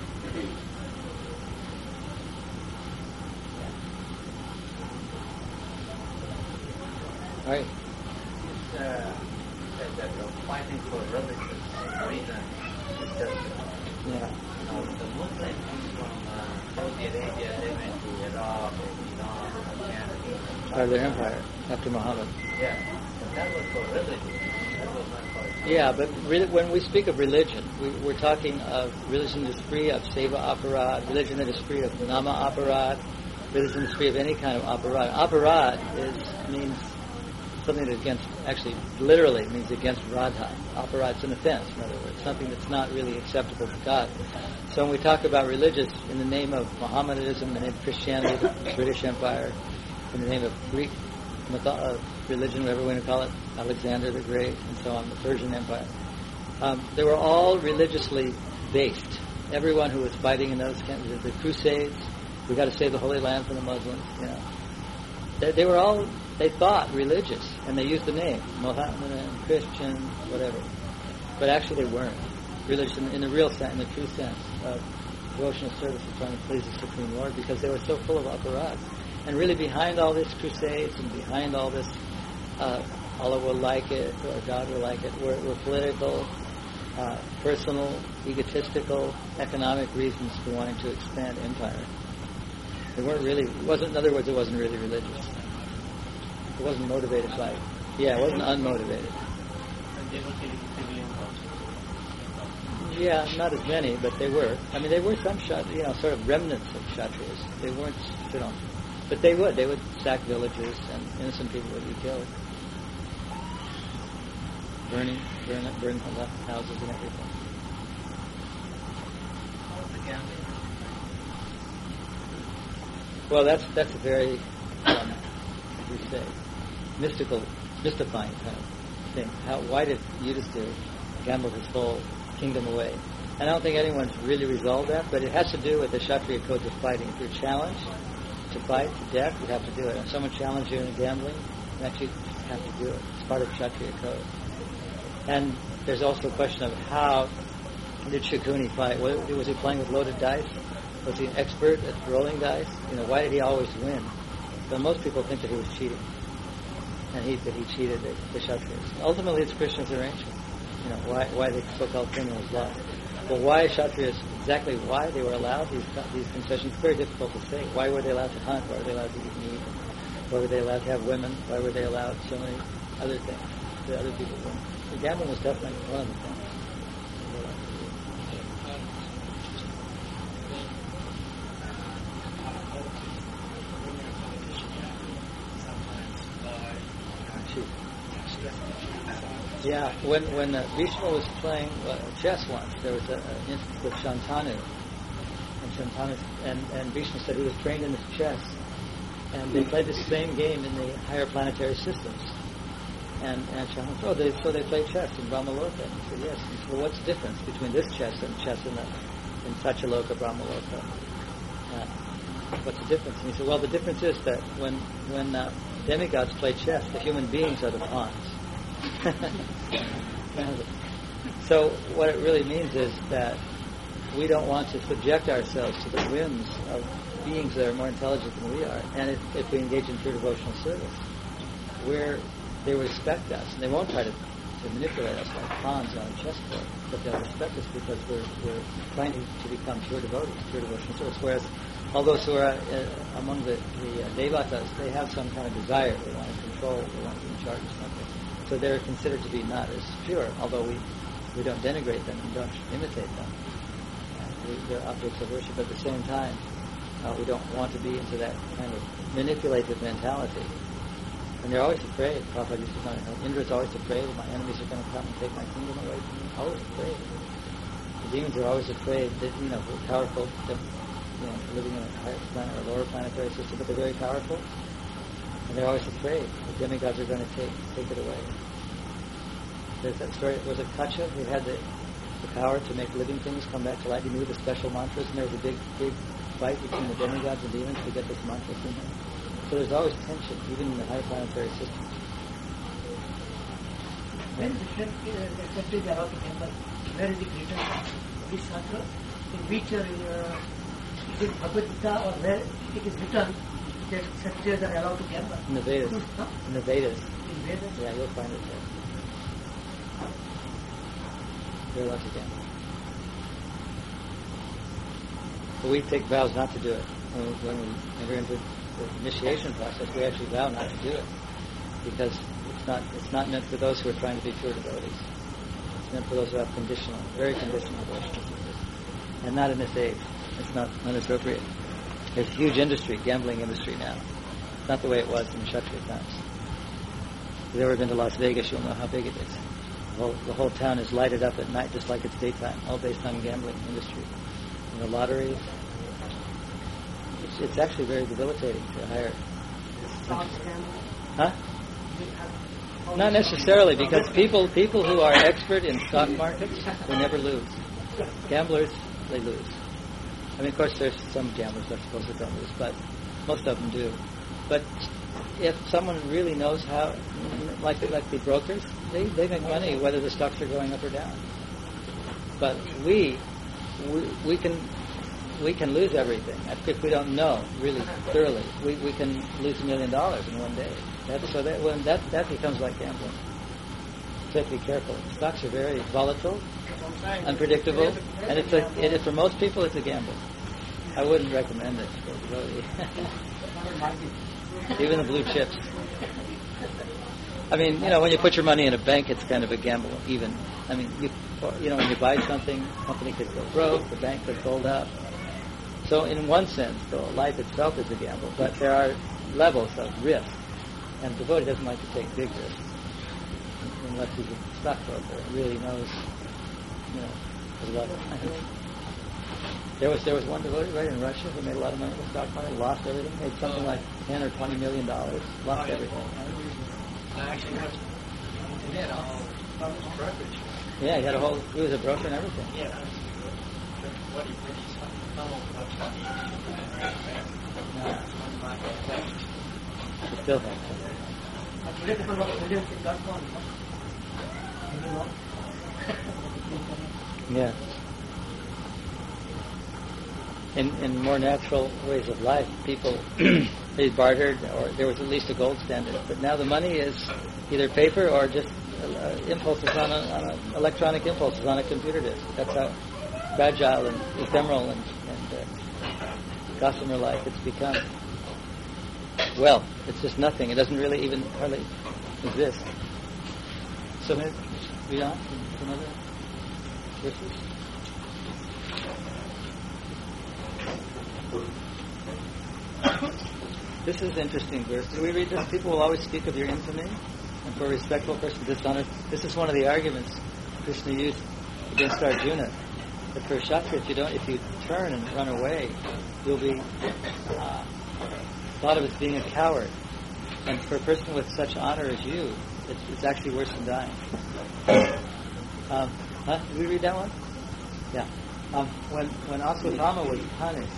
All right. It's, uh, that, that you're fighting for religious reason. It's just, Yeah. you know, the Muslims from uh, Saudi Arabia, they went to Iraq, Iran, Afghanistan. Part of their empire after Muhammad. Yeah, but that was for religion. That was not for... Yeah, but really, when we speak of religion, we, we're talking of religion that is free of seva aparad, religion that is free of nama aparad, religion is free of any kind of aparad. Aparad is means something that's against, actually, literally means against Radha. Aparad is an offense, in other words, something that's not really acceptable to God. So when we talk about religious in the name of Mohammedanism, in the name of Christianity, the British Empire, in the name of Greek mytho- uh, religion, whatever we want to call it, Alexander the Great, and so on, the Persian Empire, um, they were all religiously based. Everyone who was fighting in those camps, the Crusades, we got to save the Holy Land from the Muslims, you know. They, they were all, they thought religious, and they used the name, Mohammedan, Christian, whatever. But actually they weren't religious in, in the real sense, in the true sense of devotional service and trying to please the Supreme Lord, because they were so full of aparad. And really behind all this crusades and behind all this, uh, Allah will like it, or God will like it, were, were political, uh, personal, egotistical, economic reasons for wanting to expand empire. They weren't really, it wasn't, in other words, it wasn't really religious. It wasn't motivated by, yeah, it wasn't unmotivated. And they were taking civilians also. Yeah, not as many, but they were. I mean, they were some, Kshat- you know, sort of remnants of Kshatriyas. They weren't, you know, but they would. They would sack villages, and innocent people would be killed. Burning, burn, burn houses and everything. How's the gambling? Well, that's that's a very, um, we say, mystical, mystifying kind of thing. How? Why did Yudhisthira gamble his whole kingdom away? And I don't think anyone's really resolved that, but it has to do with the Kshatriya codes of fighting. If you're challenged to fight to death, you have to do it. If someone challenges you in gambling, you actually have to do it. It's part of Kshatriya code. And there's also a question of how did Shakuni fight? Was he playing with loaded dice? Was he an expert at rolling dice? You know, why did he always win? So most people think that he was cheating, and he that he cheated the, the Kshatriyas. Ultimately, it's Krishna's arrangement. You know, why why the so-called criminals lost. Well, why Kshatriyas, exactly why they were allowed these these concessions, it's very difficult to say. Why were they allowed to hunt? Why were they allowed to eat meat? Why were they allowed to have women? Why were they allowed so many other things that other people weren't? The gambling was definitely one of the things. Yeah, when when uh, Bhishma was playing uh, chess once, there was an instance with Shantanu, and Shantanu and and Bhishma said he was trained in this chess, and they played the same game in the higher planetary systems. And and Shantanu said, oh, they, so they play chess in Brahmaloka. And he said, yes. And he said, well, what's the difference between this chess and chess in the in Satyaloka, Brahmaloka? Uh, what's the difference? And he said, well, the difference is that when when uh, demigods play chess, the human beings are the pawns. So what it really means is that we don't want to subject ourselves to the whims of beings that are more intelligent than we are. And if, if we engage in pure devotional service, we're, they respect us, and they won't try to, to manipulate us like pawns on a chessboard, but they'll respect us because we're, we're trying to, to become pure devotees, pure devotional service. Whereas all those who are uh, among the, the uh, devatas, they have some kind of desire. They want to control, they want to be in charge of something. So they're considered to be not as pure, although we, we don't denigrate them and don't imitate them. Uh, we, they're objects of worship. At the same time, uh, we don't want to be into that kind of manipulative mentality. And they're always afraid. Prabhupada used to find out, Indra's always afraid that my enemies are going to come and take my kingdom away from me. Always afraid. The demons are always afraid that, you know, we're powerful, that, you know, living in a higher planet or lower planetary system, but they're very powerful. And they're always afraid the demigods are going to take take it away. There's that story. Was it Kacha who had the, the power to make living things come back to life? He knew the special mantras, and there was a big, big fight between the demigods and demons to get this mantra in there. So there's always tension, even in the high planetary systems. When the Kshatriyas are allowed to gamble, where is it written? This Shastra, in which uh, is it Bhagavad Gita or where it is written that Kshatriyas are allowed to gamble? In the Vedas. Huh? In the Vedas. In Vedas? Yeah, you'll find it there. They're allowed to gamble. But we take vows not to do it. When we, when we enter into the initiation process, we actually vow not to do it. Because it's not it's not meant for those who are trying to be pure devotees. It's meant for those who have conditional, very conditional devotional service. And not in this age. It's not inappropriate. There's a huge industry, gambling industry now. It's not the way it was in the Kshatriya times. If you've ever been to Las Vegas, you'll know how big it is. The whole, the whole town is lighted up at night just like it's daytime, all based on gambling industry. And the lotteries. It's, it's actually very debilitating to hire. Huh? Not necessarily, because people people who are expert in stock markets, they never lose. Gamblers, they lose. I mean, of course, there's some gamblers, I suppose, that don't lose, but most of them do. But if someone really knows how, like like the brokers, they, they make money whether the stocks are going up or down. But we we, we can we can lose everything if we don't know really thoroughly. We we can lose a million dollars in one day. That, so that when that that becomes like gambling. So you have to be careful. Stocks are very volatile, unpredictable, and it's a it is, for most people it's a gamble. I wouldn't recommend it for really. Even the blue chips. I mean, you know, when you put your money in a bank, it's kind of a gamble. Even, I mean, you, you know, when you buy something, the company could go broke, the bank could fold up. So, in one sense, though, life itself is a gamble, but there are levels of risk, and the devotee doesn't like to take big risks unless he's a stockbroker and really knows, you know, a lot of money. There was there was one devotee right in Russia who made a lot of money with stock market, lost everything, made something like ten or twenty million dollars, lost everything. Yeah, he had a whole. He was a broker and everything. Yeah. He still has. Yeah. In, in more natural ways of life, people they bartered, or there was at least a gold standard. But now the money is either paper or just uh, impulses on, a, on a electronic impulses on a computer disk. That's how fragile and ephemeral and, and uh, gossamer-like it's become. Well, it's just nothing. It doesn't really even hardly exist. So maybe read on some other verses. This is an interesting verse. Do we read this? People will always speak of your infamy, and for a respectful person dishonor. This is one of the arguments Krishna used against Arjuna. That for a Kshatriya, if you don't, if you turn and run away, you'll be uh, thought of as being a coward. And for a person with such honor as you, it's, it's actually worse than dying. Um, huh? Did we read that one? Yeah. Um, when when Aswatthama was punished,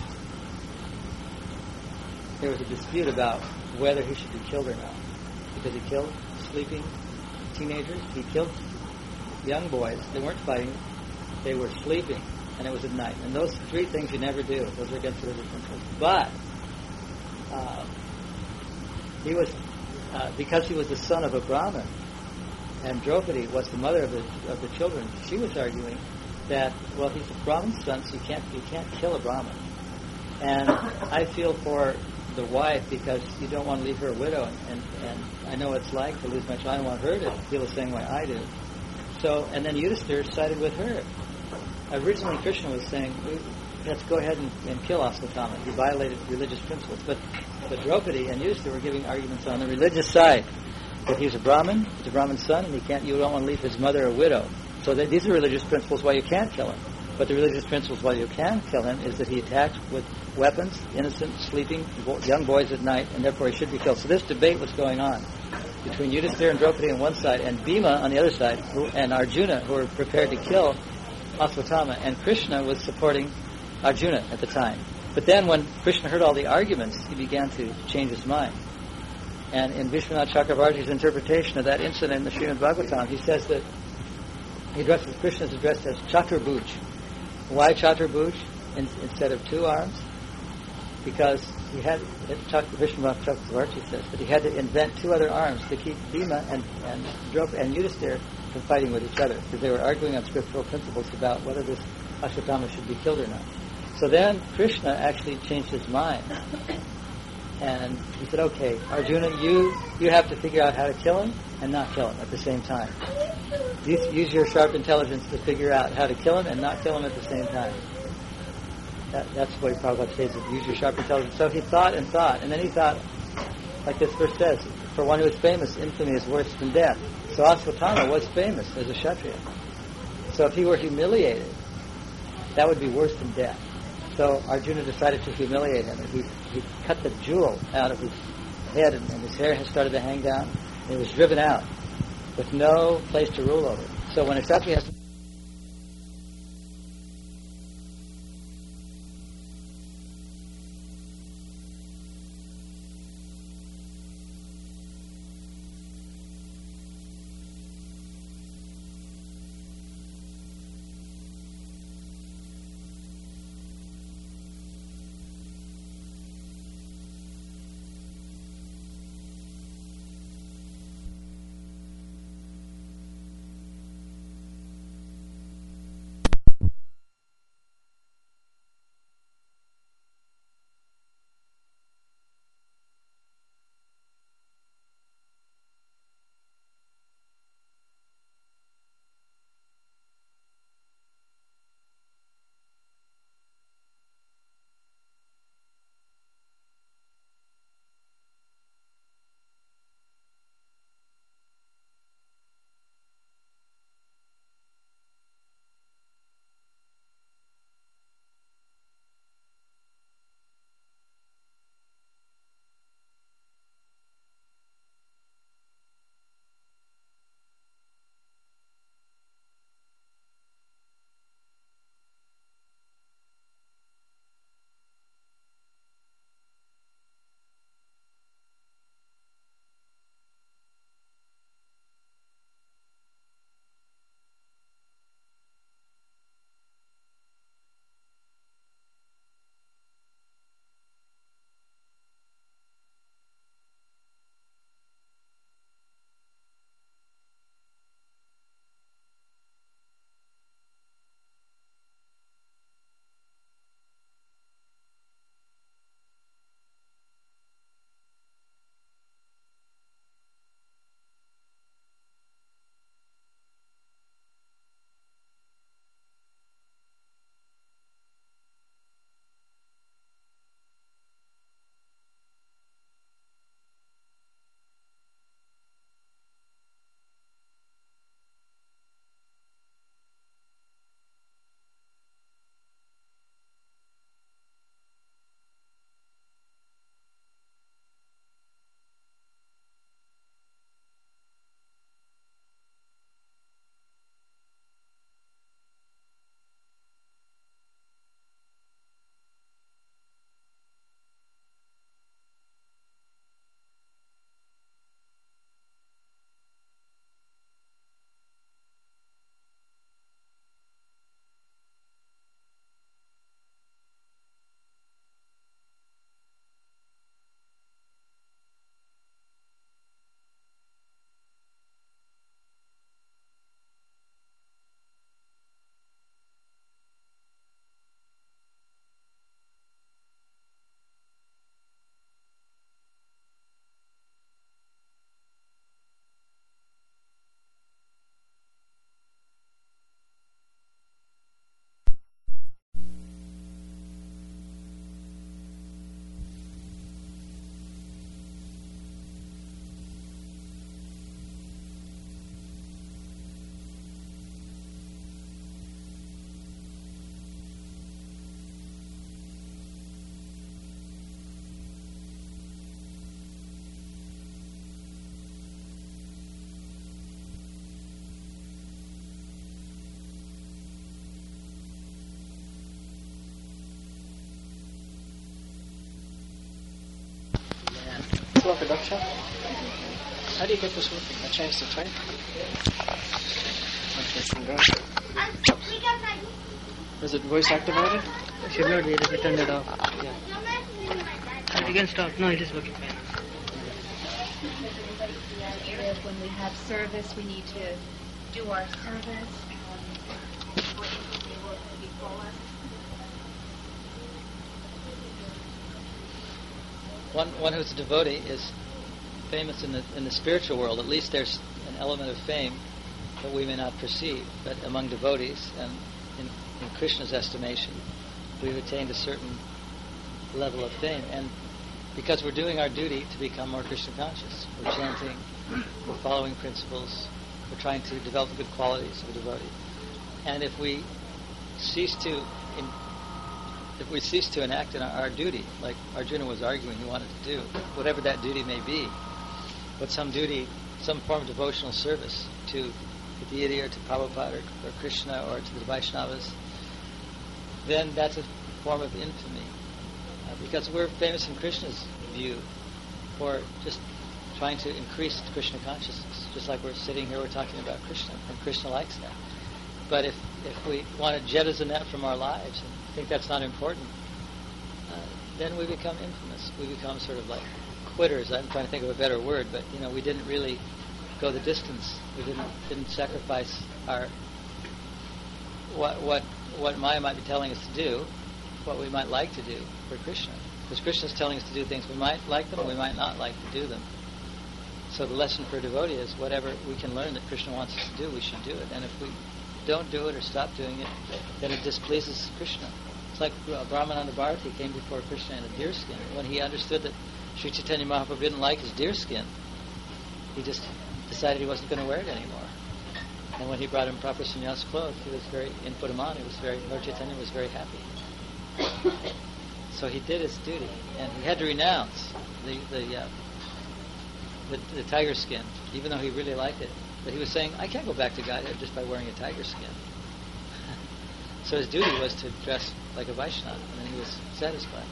there was a dispute about whether he should be killed or not. Because he killed sleeping teenagers, he killed young boys. They weren't fighting, they were sleeping, and it was at night. And those three things you never do. Those are against religious principles. But uh, he was, uh, because he was the son of a Brahmin, and Draupadi was the mother of the of the children, she was arguing that, well, he's a Brahmin's son, so you can't you can't kill a Brahmin. And I feel for the wife, because you don't want to leave her a widow, and, and, and I know what it's like to lose my child. I don't want her to feel the same way I do. So, and then Yudhisthira sided with her. Originally, Krishna was saying, let's go ahead and, and kill Aswatthama. He violated religious principles. But, but Draupadi and Yudhisthira were giving arguments on the religious side. That he's a Brahmin, he's a Brahmin's son, and he can't. You don't want to leave his mother a widow. So that these are religious principles why you can't kill him. But the religious principles why you can kill him is that he attacked with weapons, innocent, sleeping young boys at night, and therefore he should be killed. So this debate was going on between Yudhisthira and Draupadi on one side, and Bhima on the other side, who, and Arjuna, who were prepared to kill Aswatthama, and Krishna was supporting Arjuna at the time. But then when Krishna heard all the arguments, he began to change his mind. And in Vishwanath Chakravarti's interpretation of that incident in the Srimad Bhagavatam, he says that he addresses, Krishna is addressed as Chaturbhuj. Why Chaturbhuj in, instead of two arms? Because he had, Vishwanath Chakravarti says, that he had to invent two other arms to keep Bhima and and, and Yudhisthira from fighting with each other, because they were arguing on scriptural principles about whether this Aswatthama should be killed or not. So then Krishna actually changed his mind. And he said, okay, Arjuna, you you have to figure out how to kill him and not kill him at the same time. Use, use your sharp intelligence to figure out how to kill him and not kill him at the same time. That, that's what Prabhupada says, use your sharp intelligence. So he thought and thought, and then he thought, like this verse says, for one who is famous, infamy is worse than death. So Aswatthama was famous as a Kshatriya. So if he were humiliated, that would be worse than death. So Arjuna decided to humiliate him. He, he cut the jewel out of his head, and, and his hair had started to hang down. And he was driven out with no place to rule over. So when a Kshatriya has Slow production. How do you get this working? I changed the tape. Is it voice activated? It should not be. It is turned it off. Yeah. And you can stop. No, it is working fine. When we have service, we need to do our service. One, one who's a devotee is famous in the in the spiritual world. At least there's an element of fame that we may not perceive. But among devotees and in, in Krishna's estimation, we've attained a certain level of fame. And because we're doing our duty to become more Krishna conscious, we're chanting, we're following principles, we're trying to develop the good qualities of a devotee. And if we cease to in, if we cease to enact in our, our duty, like Arjuna was arguing he wanted to do, whatever that duty may be, but some duty, some form of devotional service to the deity or to Prabhupada or, or Krishna or to the Vaishnavas, then that's a form of infamy. Uh, because we're famous in Krishna's view for just trying to increase Krishna consciousness. Just like we're sitting here, we're talking about Krishna, and Krishna likes that. But if, if we want to jettison that from our lives and think that's not important, uh, then we become infamous. We become sort of like quitters. I'm trying to think of a better word, but you know, we didn't really go the distance. We didn't didn't sacrifice our what what what Maya might be telling us to do, what we might like to do for Krishna. Because Krishna is telling us to do things we might like them, we might not like to do them. So the lesson for a devotee is whatever we can learn that Krishna wants us to do, we should do it. And if we don't do it or stop doing it, then it displeases Krishna. It's like uh, Brahmananda Bharati came before Krishna in a deer skin. When he understood that Sri Chaitanya Mahaprabhu didn't like his deer skin, he just decided he wasn't going to wear it anymore. And when he brought him proper sannyas clothes, he was very, in Pudaman, he was very, Lord Chaitanya was very happy. So he did his duty, and he had to renounce the the, uh, the the tiger skin, even though he really liked it. But he was saying, I can't go back to Godhead just by wearing a tiger skin. So his duty was to dress like a Vaishnava, and then he was satisfied.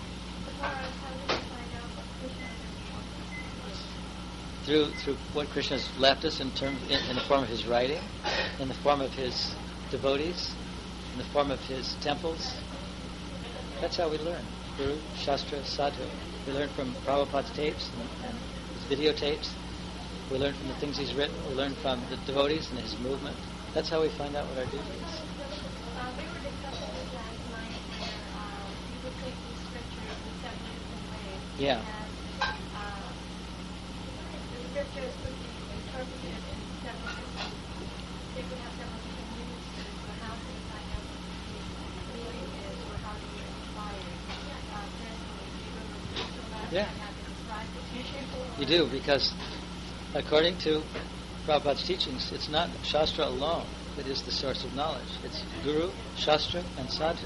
Through through what Krishna's left us in terms in, in the form of his writing, in the form of his devotees, in the form of his temples. That's how we learn. Guru, Shastra, Sadhu. We learn from Prabhupada's tapes and, and his videotapes. We learn from the things he's written. We learn from the devotees and his movement. That's how we find out what our duty is. Uh, we were discussing this last night where uh, you would take these scriptures in seven different ways. Yeah. And uh, the scriptures could be interpreted in several different, they could have several different meanings to it. So how do you find out what the meaning is, or how do you inspire it? Uh, personally, do you go to the Yeah. and have it described the teaching? You do, because according to Prabhupada's teachings, it's not Shastra alone that is the source of knowledge. It's Guru, Shastra, and Sadhu.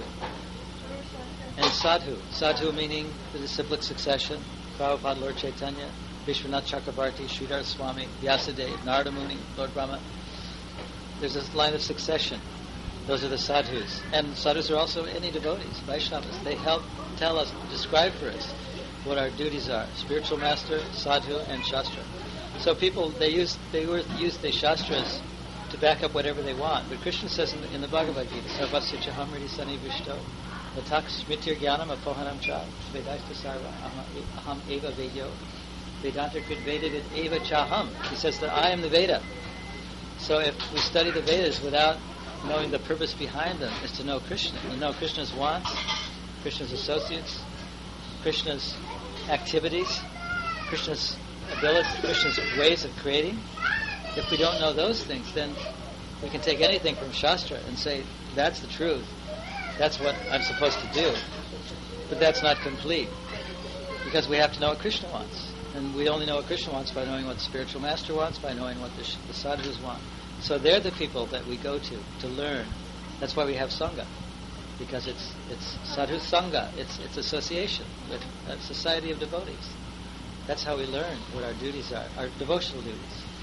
And Sadhu. Sadhu meaning the disciplic succession. Prabhupada, Lord Chaitanya, Vishwanath Chakravarti, Sridhar Swami, Vyasadeva, Narada Muni, Lord Brahma. There's this line of succession. Those are the sadhus. And sadhus are also any devotees, Vaishnavas. They help tell us, describe for us what our duties are. Spiritual master, sadhu, and shastra. So people, they use they use the shastras to back up whatever they want. But Krishna says in the, in the Bhagavad Gita, Sarvasya chaham ridi sani vishto, vatak smritir jnanam apohanam cha, vedaista sarva aham eva vedyo, vedanta krid vedavid eva chaham. He says that I am the Veda. So if we study the Vedas without knowing the purpose behind them, is to know Krishna. You know Krishna's wants, Krishna's associates, Krishna's activities, Krishna's ability, Krishna's ways of creating. If we don't know those things, then we can take anything from Shastra and say, that's the truth. That's what I'm supposed to do. But that's not complete. Because we have to know what Krishna wants. And we only know what Krishna wants by knowing what the spiritual master wants, by knowing what the, the sadhus want. So they're the people that we go to, to learn. That's why we have Sangha. Because it's it's sadhu Sangha. It's, it's association with a society of devotees. That's how we learn what our duties are, our devotional duties.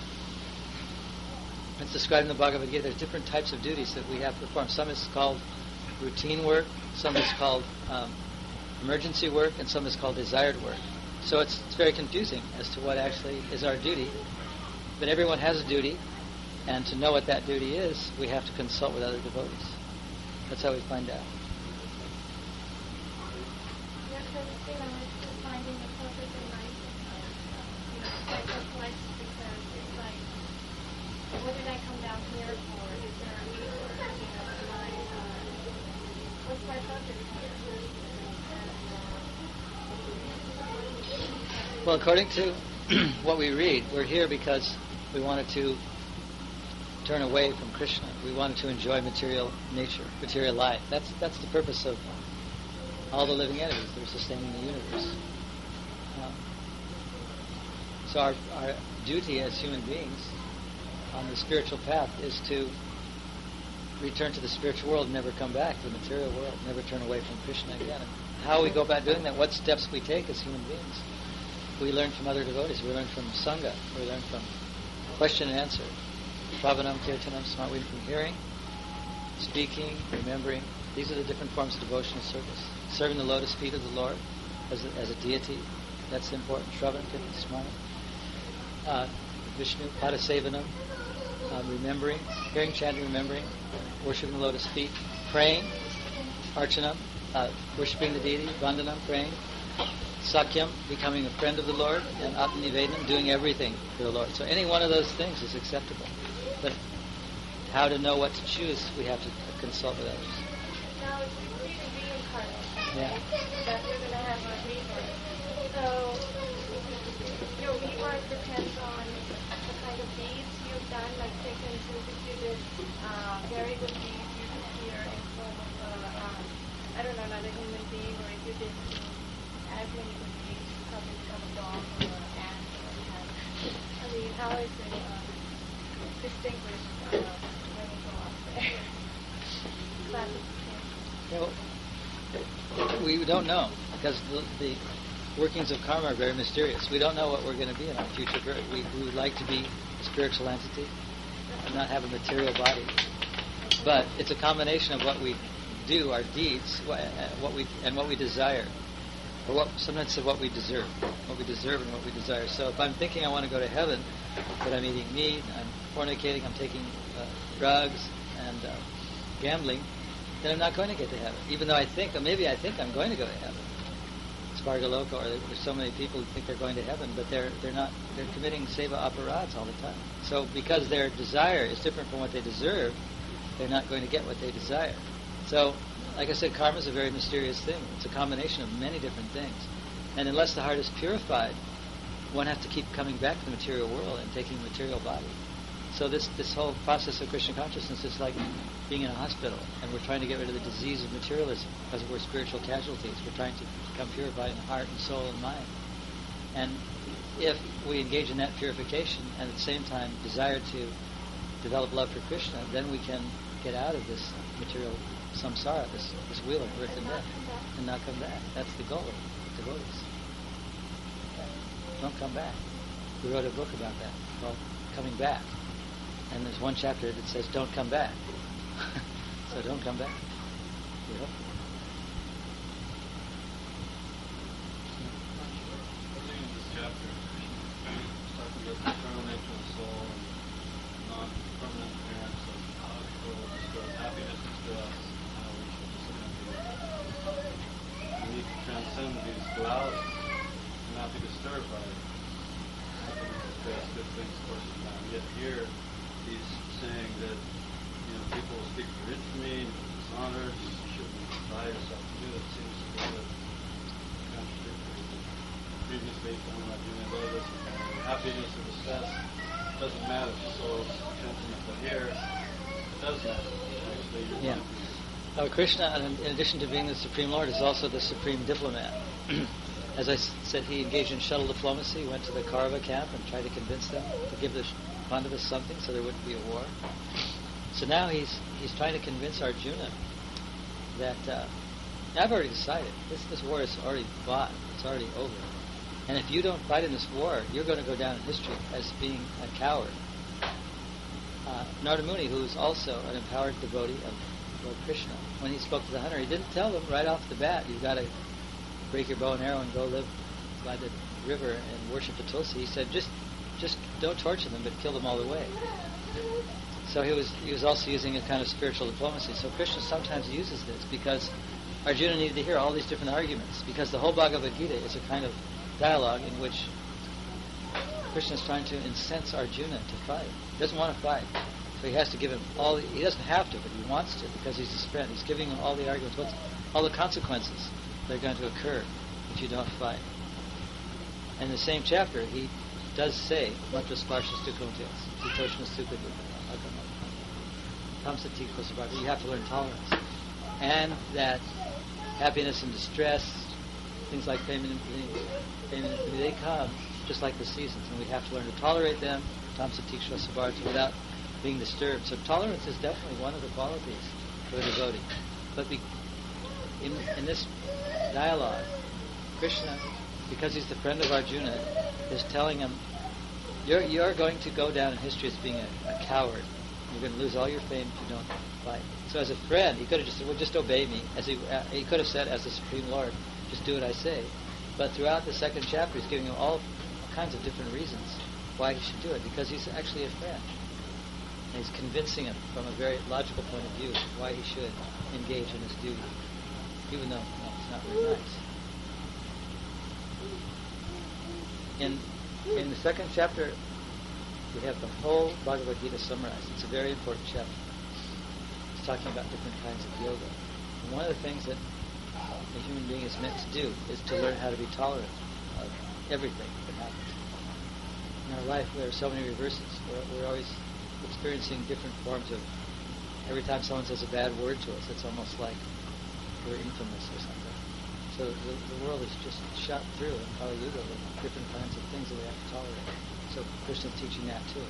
It's described in the Bhagavad Gita. There's different types of duties that we have to perform. Some is called routine work, some is called um, emergency work, and some is called desired work. So it's, it's very confusing as to what actually is our duty. But everyone has a duty, and to know what that duty is, we have to consult with other devotees. That's how we find out. Finding the purpose in life, you know, cycle twice because it's like, what did I come down here for? Is there a reason? You know, my, uh, what's my purpose here? Well, according to what we read, we're here because we wanted to turn away from Krishna. We wanted to enjoy material nature, material life. That's that's the purpose of all the living entities that are sustaining the universe. Um, so our, our duty as human beings on the spiritual path is to return to the spiritual world and never come back to the material world, never turn away from Krishna again. And how we go about doing that, what steps we take as human beings. We learn from other devotees. We learn from Sangha. We learn from question and answer. Shravanam, Kirtanam, Smart. We learn from hearing, speaking, remembering. These are the different forms of devotional service. Serving the lotus feet of the Lord as a, as a deity. That's important. Shravanam, Kirtanam, Smart. Uh, Vishnu, Padasevanam. Um, remembering, hearing, chanting, remembering, worshiping the lotus feet, praying, Archanam, uh, worshiping the deity, Vandanam, praying, Sakyam, becoming a friend of the Lord, and Atmanivedanam, doing everything for the Lord. So any one of those things is acceptable. But how to know what to choose, we have to consult with others. Now, it's really reincarnation. Yeah. That we're going to have a rebirth. So, your rebirth depends on the kind of deeds you've done. Like, take for instance, if you did uh, very good deeds, you could appear in form of, uh, um, I don't know, another human being, or if you did as many good deeds, you probably become a dog or an ant or a cat. I mean, how is it uh, distinguished uh, when you go out there? Classification. Well, we don't know, because the, the workings of karma are very mysterious. We don't know what we're going to be in our future birth. We, we would like to be a spiritual entity and not have a material body. But it's a combination of what we do, our deeds, what, what we and what we desire. Or what sometimes of what we deserve. What we deserve and what we desire. So if I'm thinking I want to go to heaven, but I'm eating meat, I'm fornicating, I'm taking uh, drugs and uh, gambling, then I'm not going to get to heaven. Even though I think, or maybe I think I'm going to go to heaven. Svargaloka, or there's so many people who think they're going to heaven, but they're they're not. They're committing seva aparads all the time. So because their desire is different from what they deserve, they're not going to get what they desire. So, like I said, karma is a very mysterious thing. It's a combination of many different things, and unless the heart is purified, one has to keep coming back to the material world and taking the material body. So this this whole process of Krishna consciousness is like being in a hospital, and we're trying to get rid of the disease of materialism because we're spiritual casualties. We're trying to become purified in heart and soul and mind. And if we engage in that purification and at the same time desire to develop love for Krishna, then we can get out of this material samsara, this, this wheel of birth and death, and not come back. That's the goal of devotees. Don't come back. We wrote a book about that called Coming Back. And there's one chapter that says, don't come back. So don't come back. We hope. Early in this chapter, talking about the eternal nature of the soul and non-permanent appearance of physical distress, happiness, distress, and how we should discern these. We need to transcend these dualities and not be disturbed by happiness, distress, good things, course of time. Yet here, he's saying that, you know, people will speak for infamy, dishonor, you shouldn't tie yourself to do it. Seems to be a bit contradictory. Previously, talking about doing all this, happiness or distress doesn't matter if the soul is sentient, but here it does matter. Actually, you're Yeah. Now, Krishna, in addition to being the Supreme Lord, is also the Supreme Diplomat. As I said, he engaged in shuttle diplomacy, went to the Kaurava camp and tried to convince them to give the Pandavas something so there wouldn't be a war. So now he's he's trying to convince Arjuna that uh, I've already decided. This this war is already fought. It's already over. And if you don't fight in this war, you're going to go down in history as being a coward. Uh, Narada Muni, who is also an empowered devotee of Lord Krishna, when he spoke to the hunter, he didn't tell them right off the bat, you've got to break your bow and arrow and go live by the river and worship the Tulsi. He said, just just don't torture them, but kill them all the way. So he was he was also using a kind of spiritual diplomacy. So Krishna sometimes uses this because Arjuna needed to hear all these different arguments, because the whole Bhagavad Gita is a kind of dialogue in which Krishna is trying to incense Arjuna to fight. He doesn't want to fight. So he has to give him all, the, he doesn't have to, but he wants to because he's his friend. He's giving him all the arguments, what's, all the consequences that are going to occur if you don't fight. In the same chapter, he does say, Matra Sparsha Stukuntes, Sitoshna Sukadutta, Tamsa Tiksha Sabhata, you have to learn tolerance. And that happiness and distress, things like pain and pain, they come just like the seasons, and we have to learn to tolerate them, Tamsa Tiksha Sabhata, without being disturbed. So tolerance is definitely one of the qualities for the devotee. But be, in, in this dialogue, Krishna, because he's the friend of Arjuna, is telling him, you're, you're going to go down in history as being a, a coward. You're going to lose all your fame if you don't fight. So as a friend, he could have just said, well, just obey me. As he, uh, he could have said, as the Supreme Lord, just do what I say. But throughout the second chapter, he's giving him all kinds of different reasons why he should do it, because he's actually a friend. And he's convincing him from a very logical point of view why he should engage in his duty, even though well, it's not very nice. In in the second chapter, we have the whole Bhagavad Gita summarized. It's a very important chapter. It's talking about different kinds of yoga. And one of the things that a human being is meant to do is to learn how to be tolerant of everything that happens. In our life, there are so many reverses. We're, we're always experiencing different forms of... Every time someone says a bad word to us, it's almost like we're infamous or something. So the, the world is just shot through in Kali Yuga with different kinds of things that we have to tolerate. So Krishna's teaching that too.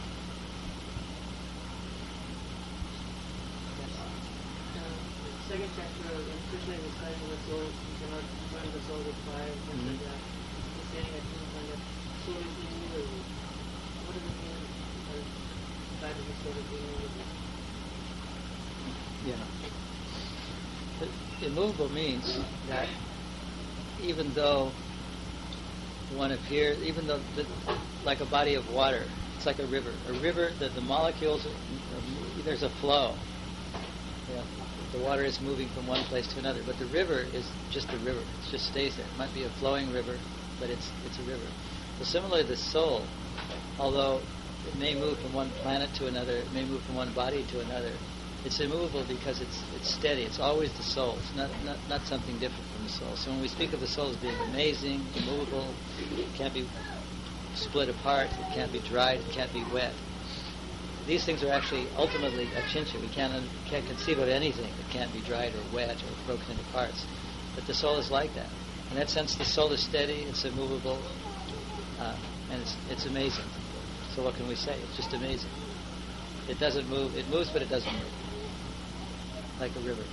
Second chapter, when Krishna is describing the soul, you cannot burn the soul with fire, things Mm-hmm. like that. He's saying at some point that soul is immovable. What does it mean? Uh, the fact that the soul is immovable. Yeah. But immovable means that even though one appears, even though the, like a body of water, it's like a river. A river, that the molecules, are, there's a flow. Yeah. The water is moving from one place to another, but the river is just a river. It just stays there. It might be a flowing river, but it's it's a river. So similarly, the soul, although it may move from one planet to another, it may move from one body to another, it's immovable because it's it's steady. It's always the soul. It's not, not, not something different from the soul. So when we speak of the soul as being amazing, immovable, it can't be split apart, it can't be dried, it can't be wet. These things are actually ultimately achintya. We can't, can't conceive of anything that can't be dried or wet or broken into parts. But the soul is like that. In that sense, the soul is steady, it's immovable, uh, and it's it's amazing. So what can we say? It's just amazing. It doesn't move. It moves, but it doesn't move. Like a river.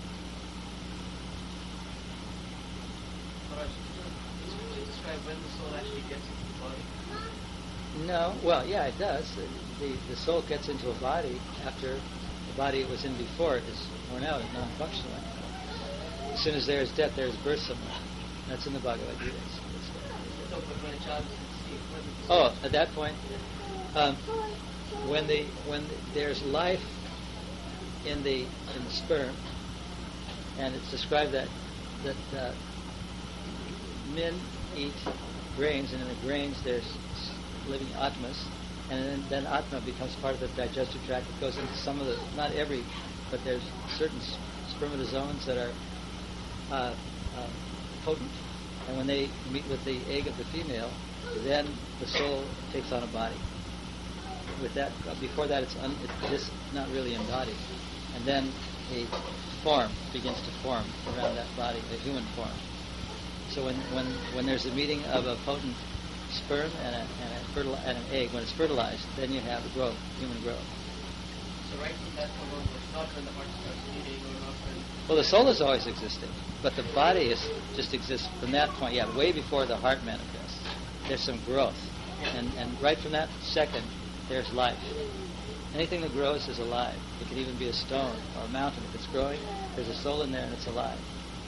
Describe when the soul actually gets into the body. No, well, yeah, it does. The, the soul gets into a body after the body it was in before is worn out, is non-functional. As soon as there is death, there is birth somewhere. That's in the Bhagavad Gita. So, but when a child is conceived, when does the Oh, at that point, um, when the when the, there's life in the in the sperm, and it's described that that uh, men eat grains, and in the grains there's living atmas, and then, then atma becomes part of the digestive tract. It goes into some of the, not every, but there's certain spermatozoans that are uh, uh, potent, and when they meet with the egg of the female, then the soul takes on a body. With that, uh, before that, it's, un, it's just not really embodied, and then a form begins to form around that body, a human form. So when when when there's a meeting of a potent sperm and, a, and, a fertil- and an egg, when it's fertilized, then you have growth, human growth. So right from that point onwards, not when the heart starts beating or not when... Well, the soul has always existed, but the body is just exists from that point, yeah, way before the heart manifests. There's some growth, and, and right from that second, there's life. Anything that grows is alive. It can even be a stone or a mountain. If it's growing, there's a soul in there and it's alive.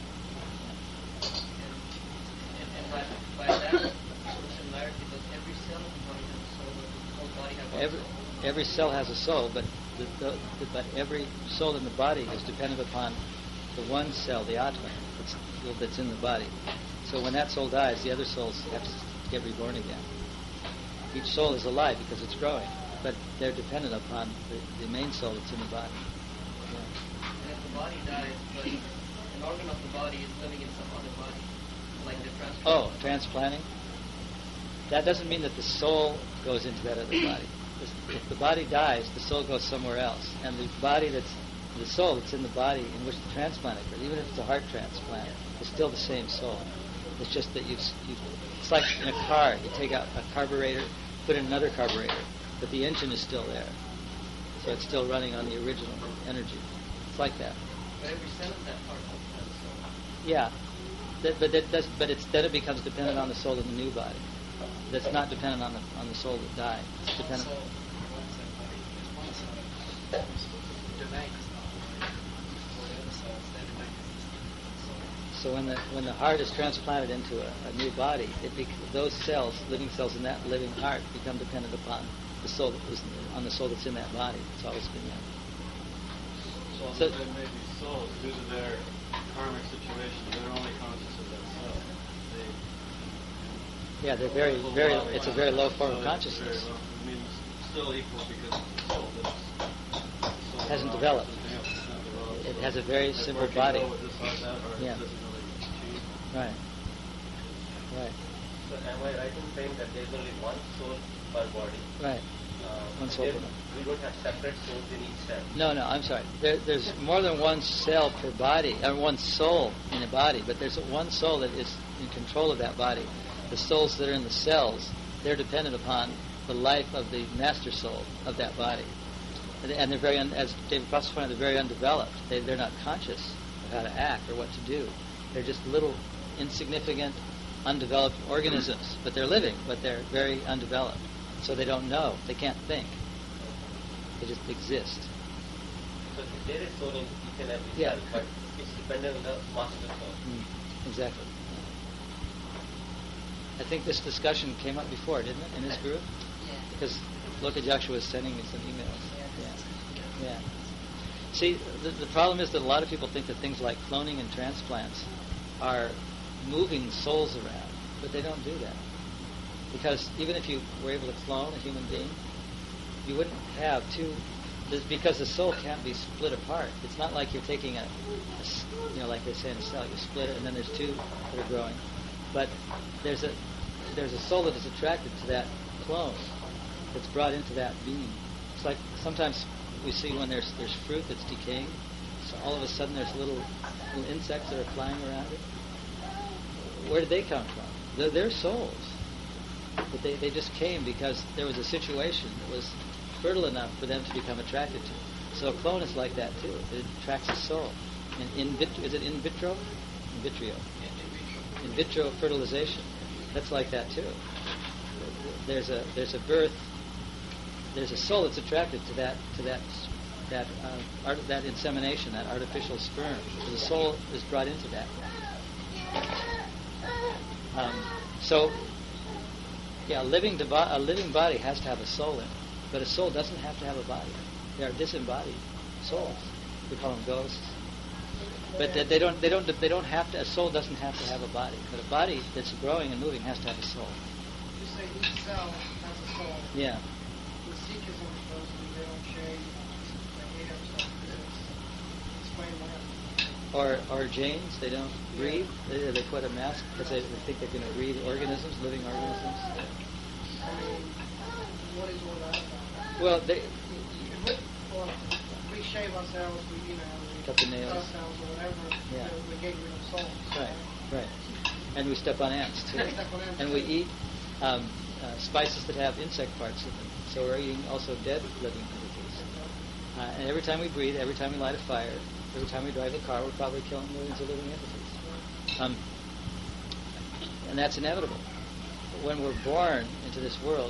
And, and by, by that similarity, does every cell of the body have a soul, or does the whole body have a Every, soul? every cell has a soul, but the, the, the, but every soul in the body is dependent upon the one cell, the atma, that's, that's in the body. So when that soul dies, the other souls have to get reborn again. Each soul is alive because it's growing, but they're dependent upon the, the main soul that's in the body. Yeah. And if the body dies, but an organ of the body is living in some other body, like the transplant. Oh, transplanting? That doesn't mean that the soul goes into that other body. if the body dies, the soul goes somewhere else, and the body that's the soul that's in the body in which the transplant occurs, even if it's a heart transplant, is still the same soul. It's just that you, you it's like in a car, you take out a carburetor, put in another carburetor, but the engine is still there, so it's still running on the original energy. It's like that. But every cell of that part of that soul. Yeah, that, but that does, but it's then it becomes dependent on the soul in the new body. That's not dependent on the on the soul that died. It's dependent. So when the when the heart is transplanted into a, a new body, it bec- those cells, living cells in that living heart, become dependent upon the soul that was on the soul that's in that body. It's always been there. So, so there may be souls due to their karmic situation. They're only conscious of that cell. They, yeah, they're very, very. It's a very low form so of consciousness. Low, I mean, it's still equal because the soul that's soul hasn't not developed. not developed. It So has a very it's simple working body. well with this or that, or it Yeah. doesn't really achieve. Right. Right. So am I right in saying that there is only one soul per body? Right. Uh, One soul there- per body. We don't have separate souls in each cell. No, no, I'm sorry. There, there's more than one cell per body, or one soul in a body, but there's one soul that is in control of that body. The souls that are in the cells, they're dependent upon the life of the master soul of that body. And they- and they're very, un, as David Foster pointed out, they're very undeveloped. They, they're not conscious of how to act or what to do. They're just little, insignificant, undeveloped organisms, but they're living, but they're very undeveloped. So they don't know. They can't think. They just exist. So there is soul in each and every Yeah. cell, but it's dependent on the master soul. Mm, exactly. I think this discussion came up before, didn't it, in this group? Yeah. Because Loka Joshua was sending me some emails. Yeah. Yeah. See, the, the problem is that a lot of people think that things like cloning and transplants are moving souls around, but they don't do that. Because even if you were able to clone a human being, you wouldn't have two, because the soul can't be split apart. It's not like you're taking a, a s- you know, like they say in a cell, you split it and then there's two that are growing. But there's a there's a soul that is attracted to that clone that's brought into that being. It's like sometimes we see when there's there's fruit that's decaying, so all of a sudden there's little little insects that are flying around it. Where did they come from? They're, they're souls. But they, they just came because there was a situation that was fertile enough for them to become attracted to. So a clone is like that too. It attracts a soul. And in vit- is it in vitro? In vitrio. In vitro fertilization. That's like that too. There's a there's a birth. There's a soul that's attracted to that to that that uh, art, that insemination, that artificial sperm. So the soul is brought into that. Um, so. Yeah, a living devo- a living body has to have a soul in it, but a soul doesn't have to have a body. They are disembodied souls. We call them ghosts. But they, they don't they don't they don't have to. A soul doesn't have to have a body, but a body that's growing and moving has to have a soul. You say each cell has a soul. Yeah. The Sikhism shows them they don't shave, they hate themselves. Explain what happened. Or or Jains, they don't breathe. They, they put a mask because they, they think they're going to read organisms, living organisms. I mean, what is all that about? Well, they We, well, we shave ourselves, we, you know, we Cut the nails. ourselves or whatever, Yeah. we're, we're getting rid of souls. right, right, and we step on ants too, We step on ants, and we too. eat um, uh, spices that have insect parts in them. So we're eating also dead living entities. Uh, and every time we breathe, every time we light a fire, every time we drive a car, we're probably killing millions of living entities. Um, and that's inevitable. When we're born into this world,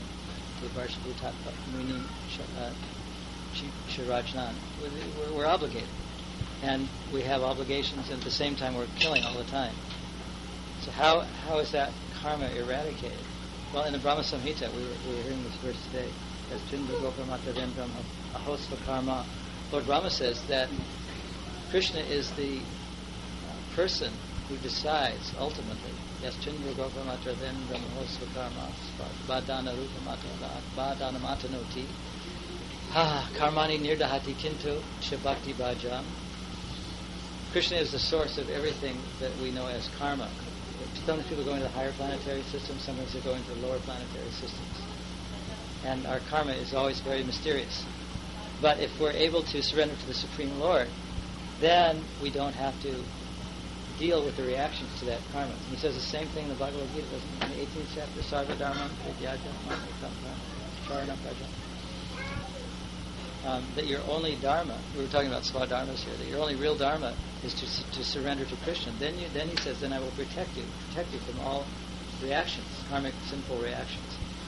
we're, we're obligated. And we have obligations, and at the same time we're killing all the time. So how how is that karma eradicated? Well, in the Brahma Samhita, we were, we were hearing this verse today, as Chindra Gopamata Vendram Ahosva Karma. Lord Brahma says that Krishna is the uh, person who decides ultimately. Yes, Chindra Gopamata Vendram Ahosva Karma Badana Rupamata Badana Matanoti Ha Karmani Nirdahati Kintu Shabhakti Bhajam. Krishna is the source of everything that we know as karma. Sometimes people go into the higher planetary systems, sometimes they go into the lower planetary systems. and our karma is always very mysterious. But if we're able to surrender to the Supreme Lord, then we don't have to deal with the reactions to that karma. And he says the same thing in the Bhagavad Gita, doesn't he? In the eighteenth chapter, Sarva Dharma, Vidyaja, Charana Praja. Um, that your only dharma, we were talking about swadharmas here, that your only real dharma is to to surrender to Krishna. Then you, then he says, then I will protect you, protect you from all reactions, karmic, sinful reactions.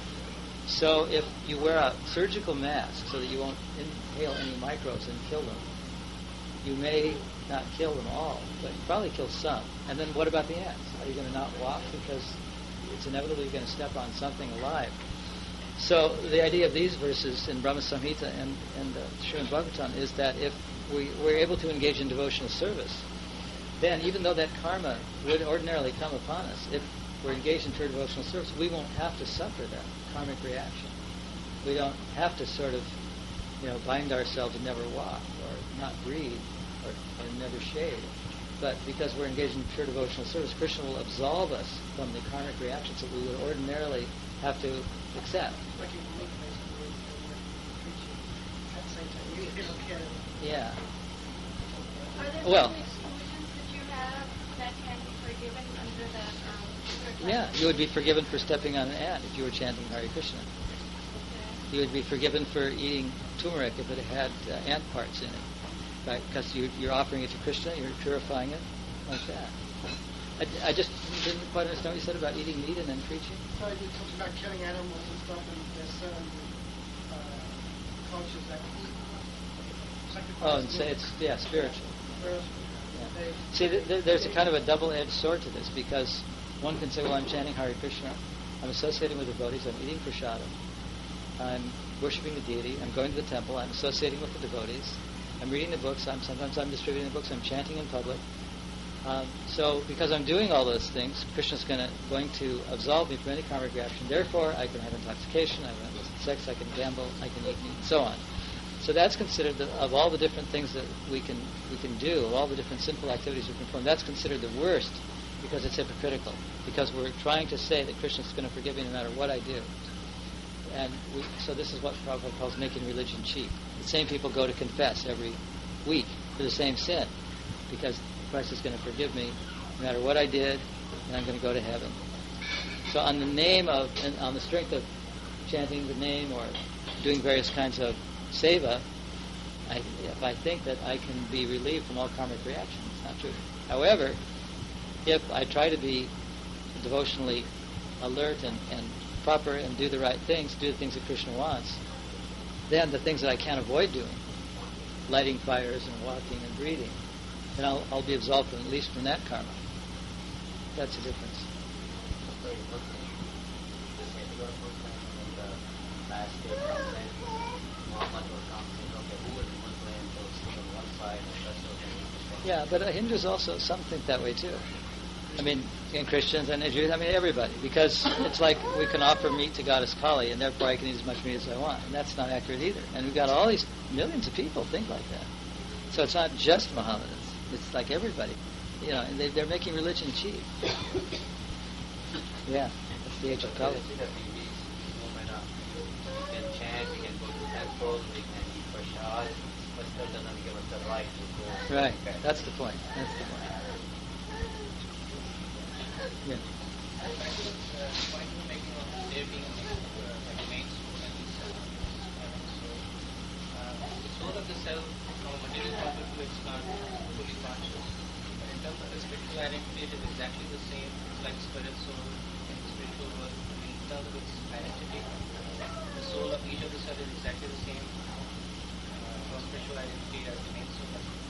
So if you wear a surgical mask so that you won't inhale any microbes and kill them, you may not kill them all, but you probably kill some. And then what about the ants? Are you going to not walk because it's inevitable you're going to step on something alive? So the idea of these verses in Brahma Samhita and, and uh, Srimad Bhagavatam is that if we, we're able to engage in devotional service, then even though that karma would ordinarily come upon us, if we're engaged in pure devotional service, we won't have to suffer that karmic reaction. We don't have to sort of, you know, bind ourselves and never walk, or not breathe, or, or never shave. But because we're engaged in pure devotional service, Krishna will absolve us from the karmic reactions that we would ordinarily have to accept. Like you believe basically at the same time. You, you don't care. Yeah. Are there Well- some exclusions that you have that can be forgiven under that? Um, sort of Yeah, you would be forgiven for stepping on an ant if you were chanting Hare Krishna. Okay. You would be forgiven for eating turmeric if it had uh, ant parts in it, right? Because you, you're offering it to Krishna, you're purifying it, like that. I, I just didn't quite understand what you said about eating meat and then preaching. So you talked about killing animals and stuff, and there's certain uh, cultures that sacrifice Oh, and say meat. it's, yeah, spiritual. Whereas Yeah. they- See, th- th- there's a kind of a double-edged sword to this, because one can say, well, I'm chanting Hare Krishna, I'm associating with devotees, I'm eating prasadam, I'm worshipping the deity, I'm going to the temple, I'm associating with the devotees, I'm reading the books, I'm sometimes I'm distributing the books, I'm chanting in public. Um, so, because I'm doing all those things, Krishna's gonna, going to absolve me from any karmic reaction. Therefore, I can have intoxication, I can have illicit sex, I can gamble, I can eat meat, and so on. So that's considered, the, of all the different things that we can we can do, of all the different sinful activities we can perform, that's considered the worst, because it's hypocritical. Because we're trying to say that Krishna's going to forgive me no matter what I do. And we, so this is what Prabhupada calls making religion cheap. The same people go to confess every week for the same sin, because Christ is going to forgive me no matter what I did, and I'm going to go to heaven. So on the name of, and on the strength of chanting the name or doing various kinds of seva, I, if I think that I can be relieved from all karmic reactions, it's not true. However, if I try to be devotionally alert and, and proper and do the right things, do the things that Krishna wants, then the things that I can't avoid doing, lighting fires and walking and breathing, then I'll, I'll be absolved from, at least from that karma. That's the difference. Yeah, but uh, Hindus also, some think that way too. I mean, and Christians and Jews, I mean everybody, because it's like we can offer meat to Goddess Kali, and therefore I can eat as much meat as I want, and that's not accurate either. And we've got all these millions of people think like that. So it's not just Mohammedans; it's like everybody, you know. And they, they're making religion cheap. Yeah, that's the age of Kali. We can chant, we can go to temples, we can eat prasad, but still doesn't give us the right to go. Right, that's the point. That's the point. Yeah. The soul of the self from a material point of view it's not fully conscious. But in terms of the spiritual identity it is exactly the same. It's like spirit soul in the spiritual world. I mean, in terms of its identity, the soul of each of the cells is exactly the same uh, from spiritual identity as the main soul.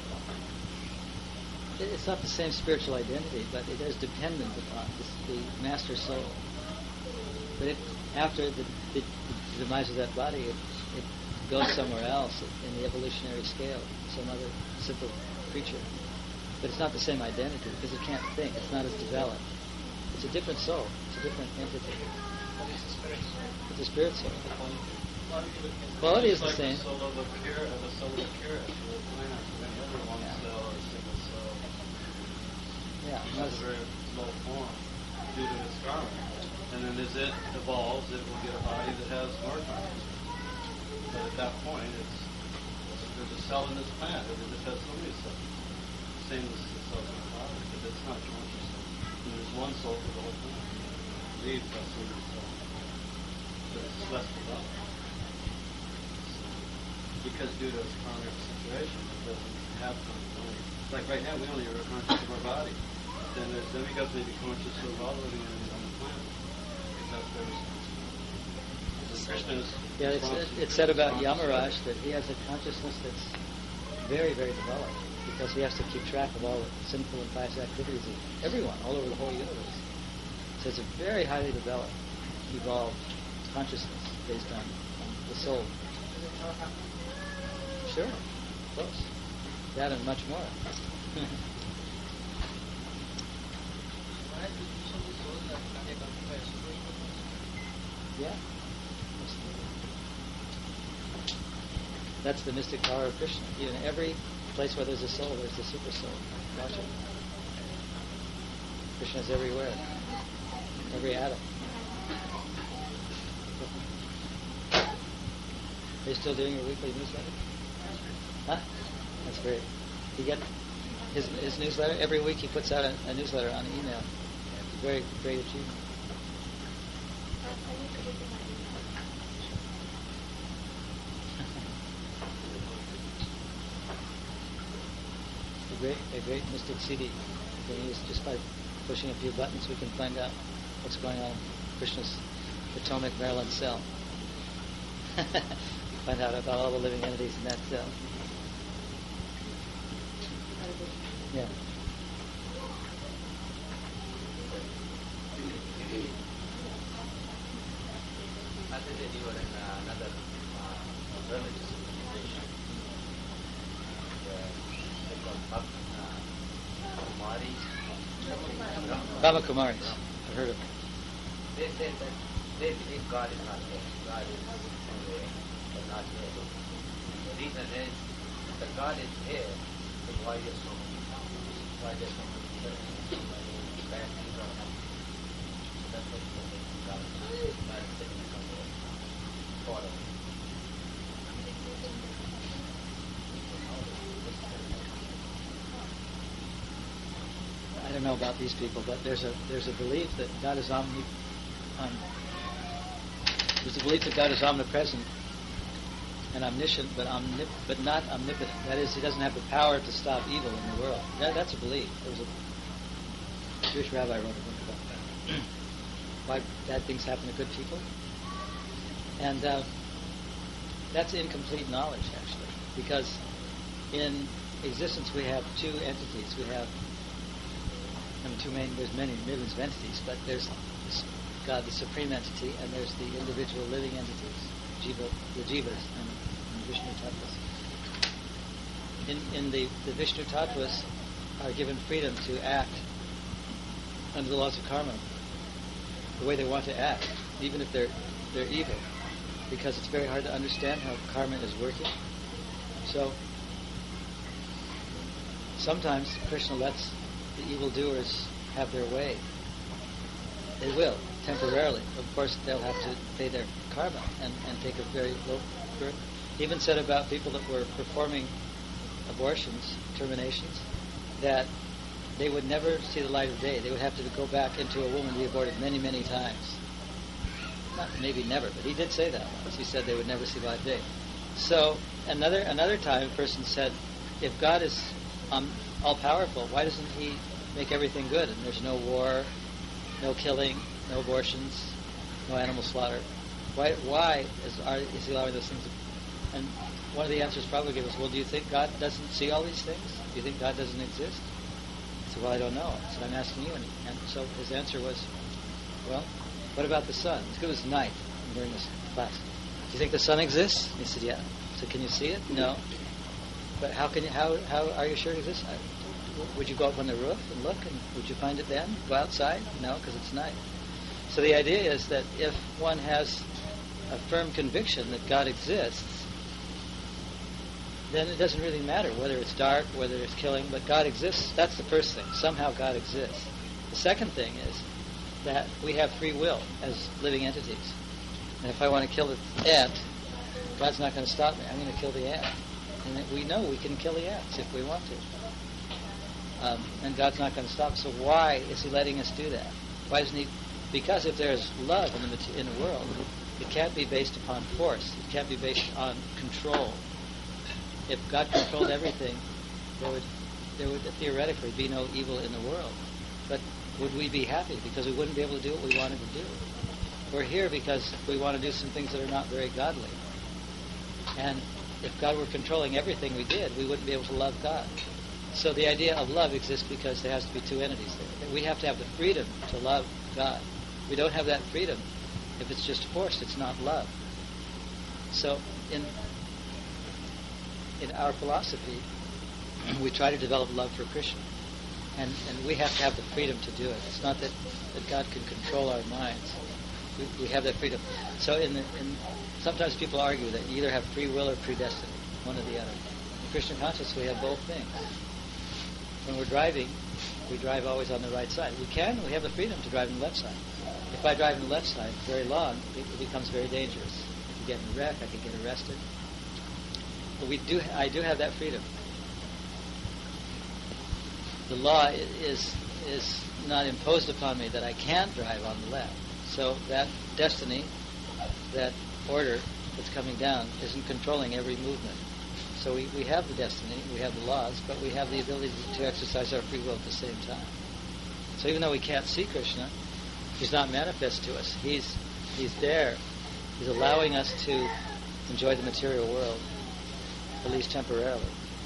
It's not the same spiritual identity, but it is dependent upon the, the master soul. But it, after the, the, the demise of that body, it, it goes somewhere else in the evolutionary scale, some other simple creature. But it's not the same identity because it can't think. It's not as developed. It's a different soul. It's a different entity. It's a spirit soul. It's a spirit soul. Quality is the same. The soul of the pure and the soul of the pure. The planet, and everyone's Yeah. cell is single cell. Yeah, It's unless, a very low form due to its karma. And then as it evolves, it will get a body that has more consciousness. But at that point, it's there's a cell in this plant. It just has so many cells. Same as the cells in the body, but it's not conscious. And there's one soul for the whole plant. Leaves has so many cells. But it's less developed. Because due to its karmic situation, it doesn't have consciousness. Like right now, we only are conscious of our body. Then, then we got to be conscious of all living entities on the planet. Because that's their responsibility. So Krishna's Yeah, it's, it's said about Yamaraj that he has a consciousness that's very, very developed because he has to keep track of all the sinful and pious activities of everyone all over the whole universe. So it's a very highly developed, evolved consciousness based on, on the soul. Sure, close. That and much more. Yeah. That's the mystic power of Krishna. In every place where there's a soul, there's a super soul. Watch it. Krishna's everywhere. Every atom. Are you still doing your weekly newsletter? Huh? That's great. You get his his newsletter every week. He puts out a, a newsletter on email. It's a very great achievement. a great a great mystic C D. You can use just by pushing a few buttons. We can find out what's going on in Krishna's atomic Maryland cell. Find out about all the living entities in that cell. Yeah. Other day you were in uh, another uh, religious organization. They call uh, Kumaris. Brahma Kumaris. I've heard of them. They say that they believe God is not there. God is somewhere, but not there. The reason is that God is here, then why is so many why there's so many so many bad things are happening. So that's what they think God is God is sitting somewhere far away. I don't know about these people, but there's a there's a belief that God is omni. Um, there's a belief that God is omnipresent and omniscient, but omnip- but not omnipotent. That is, He doesn't have the power to stop evil in the world. That, that's a belief. There was a Jewish rabbi wrote a book about that. Why bad things happen to good people, and uh, that's incomplete knowledge, actually, because in existence we have two entities. We have I mean, two main. There's many millions of entities, but there's this God, the supreme entity, and there's the individual living entities, jiva, the jivas, and, and Vishnu Tattvas. In, in the, the Vishnu Tattvas are given freedom to act under the laws of karma, the way they want to act, even if they're they're evil, because it's very hard to understand how karma is working. So sometimes Krishna lets the evildoers have their way. They will, temporarily. Of course, they'll have to pay their karma and, and take a very low birth. He even said about people that were performing abortions, terminations, that they would never see the light of day. They would have to go back into a woman to be aborted many, many times. Not maybe never, but he did say that once. He said they would never see the light of day. So another another time, a person said, if God is um, all-powerful, why doesn't He make everything good? And there's no war, no killing, no abortions, no animal slaughter. Why Why is, are, is He allowing those things? And one of the answers probably gives us, well, do you think God doesn't see all these things? Do you think God doesn't exist? I said, well, I don't know. So I'm asking you. And, and so his answer was, well, what about the sun? It's good as night during this class. Do you think the sun exists? He said, yeah. So can you see it? No. But how can you? How how are you sure it exists? Would you go up on the roof and look, and would you find it then? Go outside? No, because it's night. So the idea is that if one has a firm conviction that God exists, then it doesn't really matter whether it's dark, whether it's killing, but God exists. That's the first thing. Somehow God exists. The second thing is that we have free will as living entities. And if I want to kill the ant, God's not going to stop me. I'm going to kill the ant. And that we know we can kill the ants if we want to. Um, and God's not going to stop. So why is He letting us do that? Why isn't He? Because if there's love in the in the world, it can't be based upon force. It can't be based on control. If God controlled everything, there would there would theoretically be no evil in the world. But would we be happy? Because we wouldn't be able to do what we wanted to do. We're here because we want to do some things that are not very godly. And if God were controlling everything we did, we wouldn't be able to love God. So the idea of love exists because there has to be two entities there. We have to have the freedom to love God. We don't have that freedom if it's just forced. It's not love. So in in our philosophy, we try to develop love for Krishna. And, and we have to have the freedom to do it. It's not that, that God can control our minds. We, we have that freedom. So in, the, in sometimes people argue that you either have free will or predestiny, one or the other. In Krishna consciousness, we have both things. When we're driving, we drive always on the right side. We can, we have the freedom to drive on the left side. If I drive on the left side very long, it, it becomes very dangerous. I could get in a wreck, I could get arrested. But we do, I do have that freedom. The law is is not imposed upon me that I can't drive on the left. So that destiny, that order that's coming down, isn't controlling every movement. So we, we have the destiny, we have the laws, but we have the ability to exercise our free will at the same time. So even though we can't see Krishna, He's not manifest to us. He's He's there. He's allowing us to enjoy the material world, at least temporarily.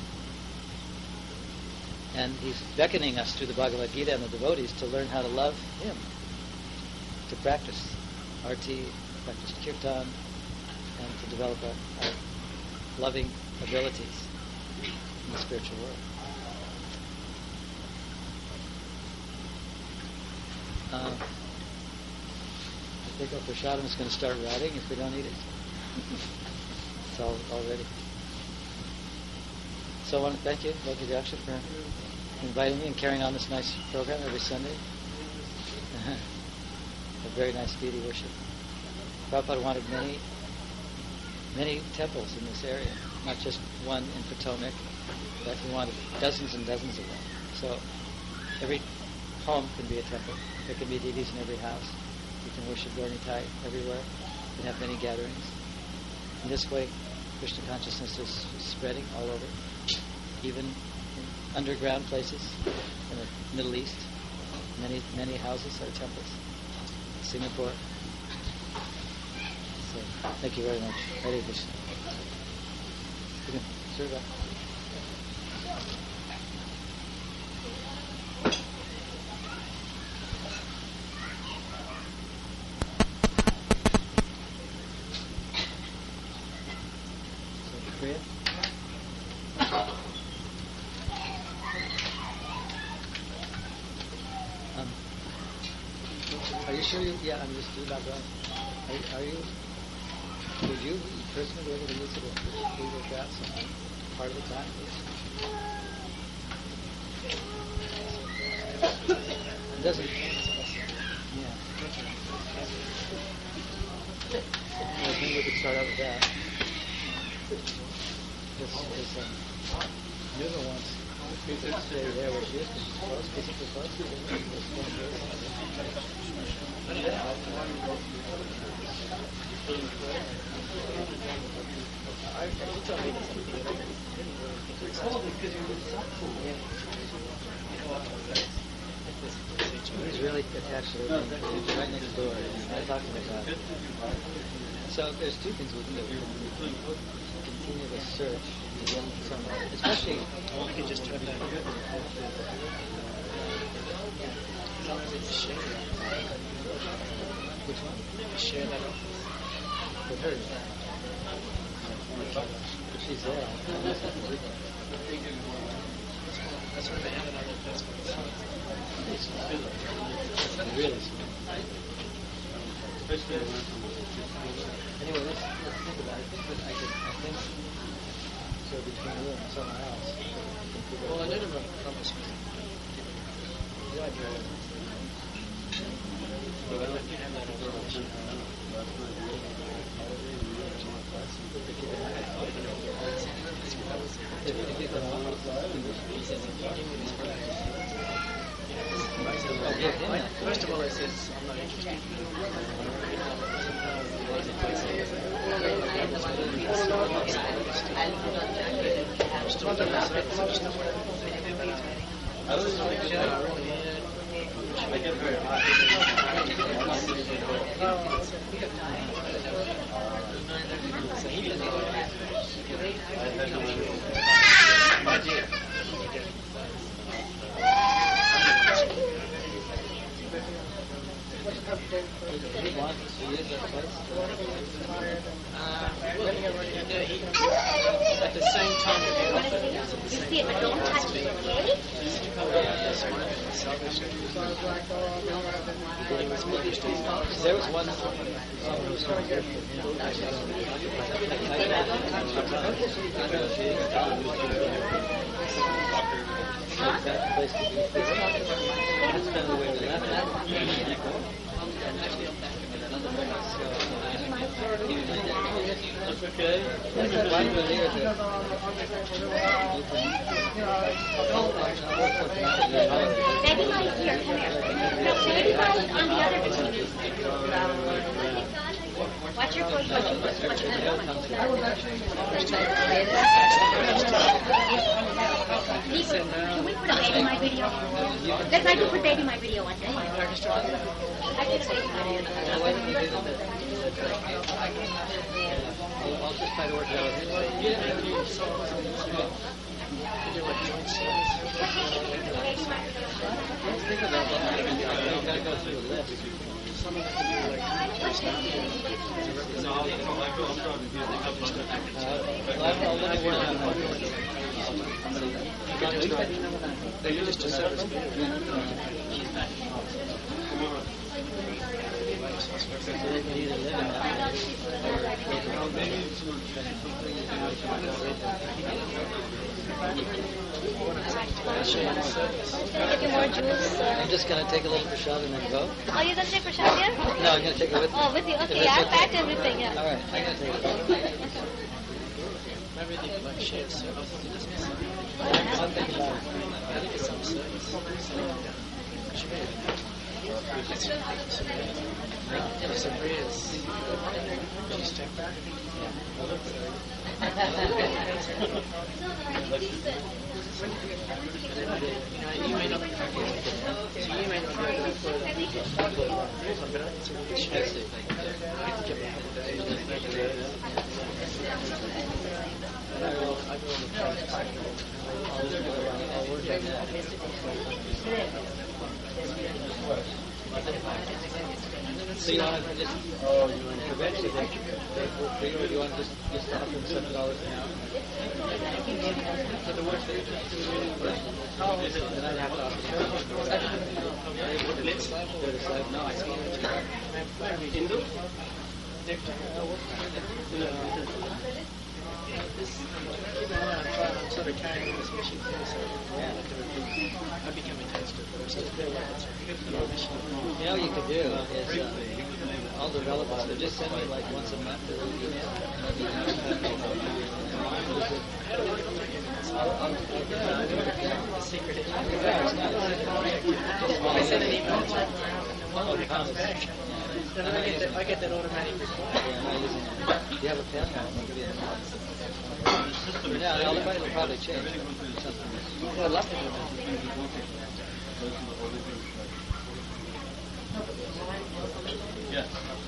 And He's beckoning us through the Bhagavad Gita and the devotees to learn how to love Him, to practice arti, practice kirtan, and to develop our, our loving abilities in the spiritual world. Uh, I think our prasadam is going to start rotting if we don't eat it. It's all, all ready. So I want to thank you, Loki Daksha, for inviting me and carrying on this nice program every Sunday. A very nice deity worship. Prabhupada wanted many, many temples in this area, not just one in Potomac, but he wanted dozens and dozens of them. So every home can be a temple. There can be deities in every house. You can worship Gaurnitai everywhere. You can have many gatherings. In this way, Krishna consciousness is spreading all over, even in underground places in the Middle East. Many, many houses are temples. Singapore. So, thank you very much. Hare Krishna. You can serve that. Priya? Um, are you sure you, yeah, I'm just doing about that. Are, are you, would you personally be able to use it if we were that some part of the time? It doesn't, yeah. I think we could start out with that. This is um, Nuna wants to stay there where she is because she's close, physically close. He's really attached to her. He's right next door. I talked to him about it. So there's two things we can do. We can continue the search to get somewhere, especially I could just turn that on. Share that. Which one? Maybe share that up. With her. If she's there, I'll ask her to do that. That's where they had it on the desk. Really small. Anyway, let's, let's think about it. I think that I could, I think, so between you and someone else. Well, I did have a promise me. Yeah, I First of all, I says, I'm not interested. I get very hot. At the same time, You see it, but don't touch it, okay? There was one. That place to be. That's kind of the way we left it. That's okay. Why do we leave it? Baby Mike, here, come here. No, Baby Mike on the other machine. Watch your voice, watch your voice, watch your voice. Can we put a Baby Mike video? Let's I do put Baby Mike video on this one. I did a Baby Mike video. I'll just try to work it out. Let's think about that. I've got to go through the list. I'll let me work on that. They used to service. I'm just going to take a little Prashad and then go. Oh, you're going to take Prashad here? No, I'm going to take it with me. Oh, with you? Okay, yeah, I packed everything, yeah. All right, I'm going to take it. Everything like share service. I'll think about it. I think it's some service. It's a prayers. Just check that. You may not be so you may not be able to put I'll work on that. So you want to just, oh, you want to eventually they, they will free, or do you want to just, just offer them seven dollars an hour? For the work they do, then I'd have to offer them. They're the slave? No, I see. Hindu? I'm sort of carrying this mission through, so I become a taster, but I'm still doing it. You know what you could do is uh, all developers would just send me like once a month a little email. Secret. I send an email to all the comments. Then I get that, I get that automatic reply. Yeah, I'm not using it. Do you have a pen? I'll give you a pen. Yeah, the other will probably change. Well, I'd love to do that. Yes.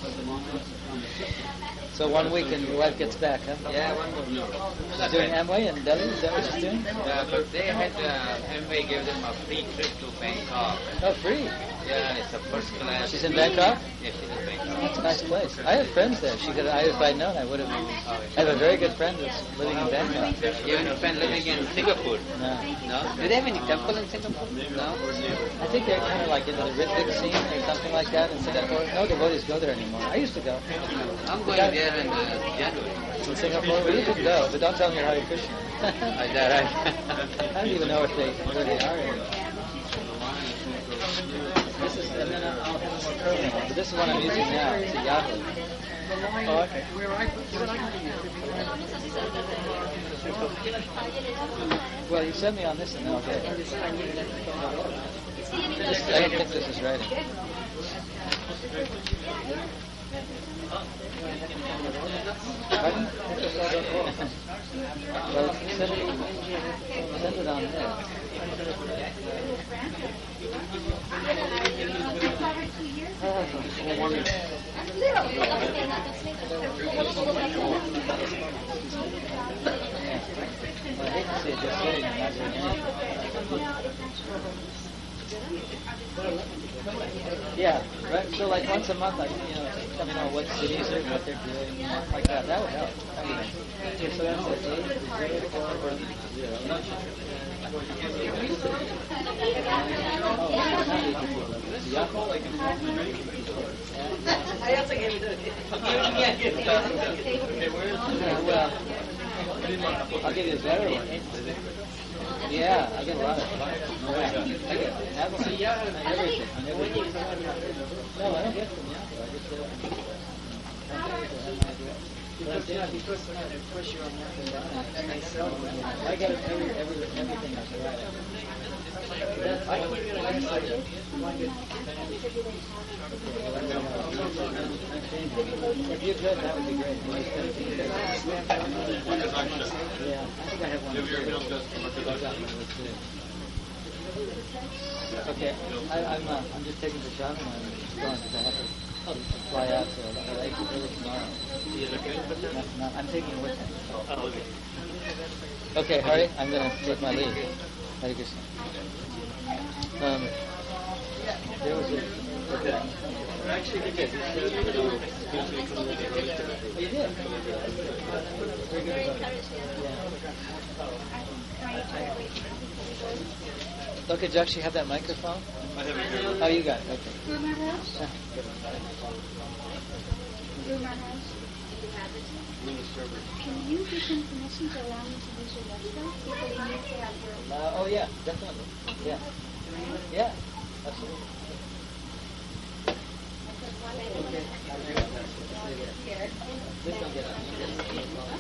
So one week and your wife gets back, huh? Yeah, one more. She's doing Amway in Delhi? Is that what she's doing? Yeah, but they had uh, Amway gave them a free trip to Bangkok. Oh, free. Yeah, it's a first class. She's in Bangkok? Yeah, she's in Bangkok. It's a nice place. I have friends there. She could, I, if I'd known, I would have. I have a very good friend that's living in Bangkok. You have a friend living in Singapore? No. No? Do they have any temple in Singapore? No? I think they're kind of like into the rhythmic scene or something like that in Singapore. No devotees go there anymore. I used to go. I'm going there in uh, January. In Singapore, well, you could go, but don't tell me you're Hare Krishna. Is that right? I don't even know if they where they are. This this is, and then I'll have a more curving one. But this is what I'm using now. It's a Yahoo. Oh, okay. Where I put what I can Well, you send me on this and then I'll get it. This, I don't think this is ready. Pardon? Well, send it, send it on there. Well, I hate to see it just sitting and not doing anything. Yeah, right. So like once a month, I you know let me know what cities are, what they're doing, you know, like that. That would help. I mean, okay, so that's it. Eight zero four one zero. I also gave it. Well, I'll give you a better one. Yeah, I get a lot of fun. Yeah. I get everything. Everything. On everything. No, I don't get from Yahoo. I just get it. Because, yeah, because when I push you on Yahoo, and I sell them, I get it every, every, everything I write. I can give you an website. If you could, that would be great. Yeah, I think I have one. Okay, I, I'm uh, I'm just taking the shot and I'm going because I have to fly out, so I'll like to do it tomorrow. No, no, I'm taking it with me. Oh, okay. Okay, Hari, I'm going to take my leave. Hare Krishna. Um, there was a... Okay. Actually, he did. He said, you know, You did? Very good about it. Yeah. Okay, do you actually have that microphone? I have it here. Oh, you got it. Okay. Guru Maharaj, Yeah. Guru Maharaj, can you give some permission to allow me to use your website? People in U K are your Uh, oh, yeah, definitely. Yeah. Yeah, absolutely. Okay. Please don't get up.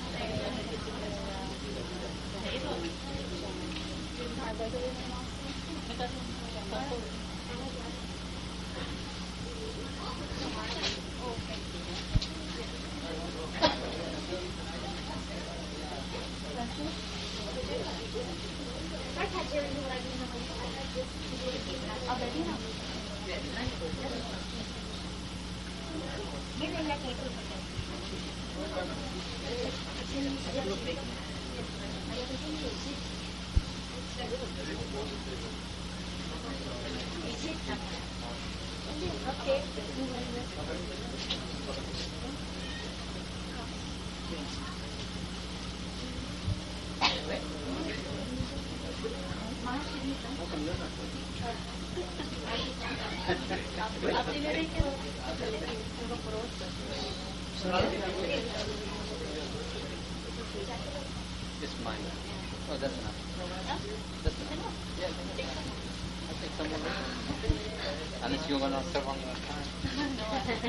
Just mine. Oh, that's enough. That's enough. Yeah, I'll take some more. Unless you're going to serve on your time.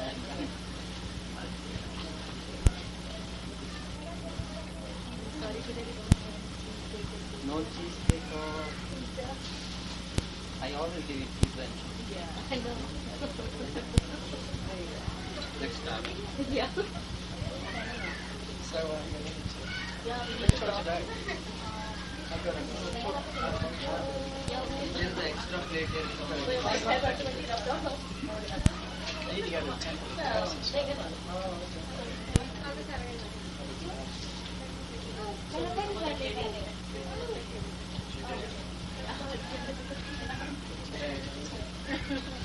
No cheese cake or... I always give you pizza and cheese. Yeah, I know. Next time. Yeah. So, uh, Yeah, we I've need to got today. I've got a This is the extra plate here. I need to go to the temple. Oh,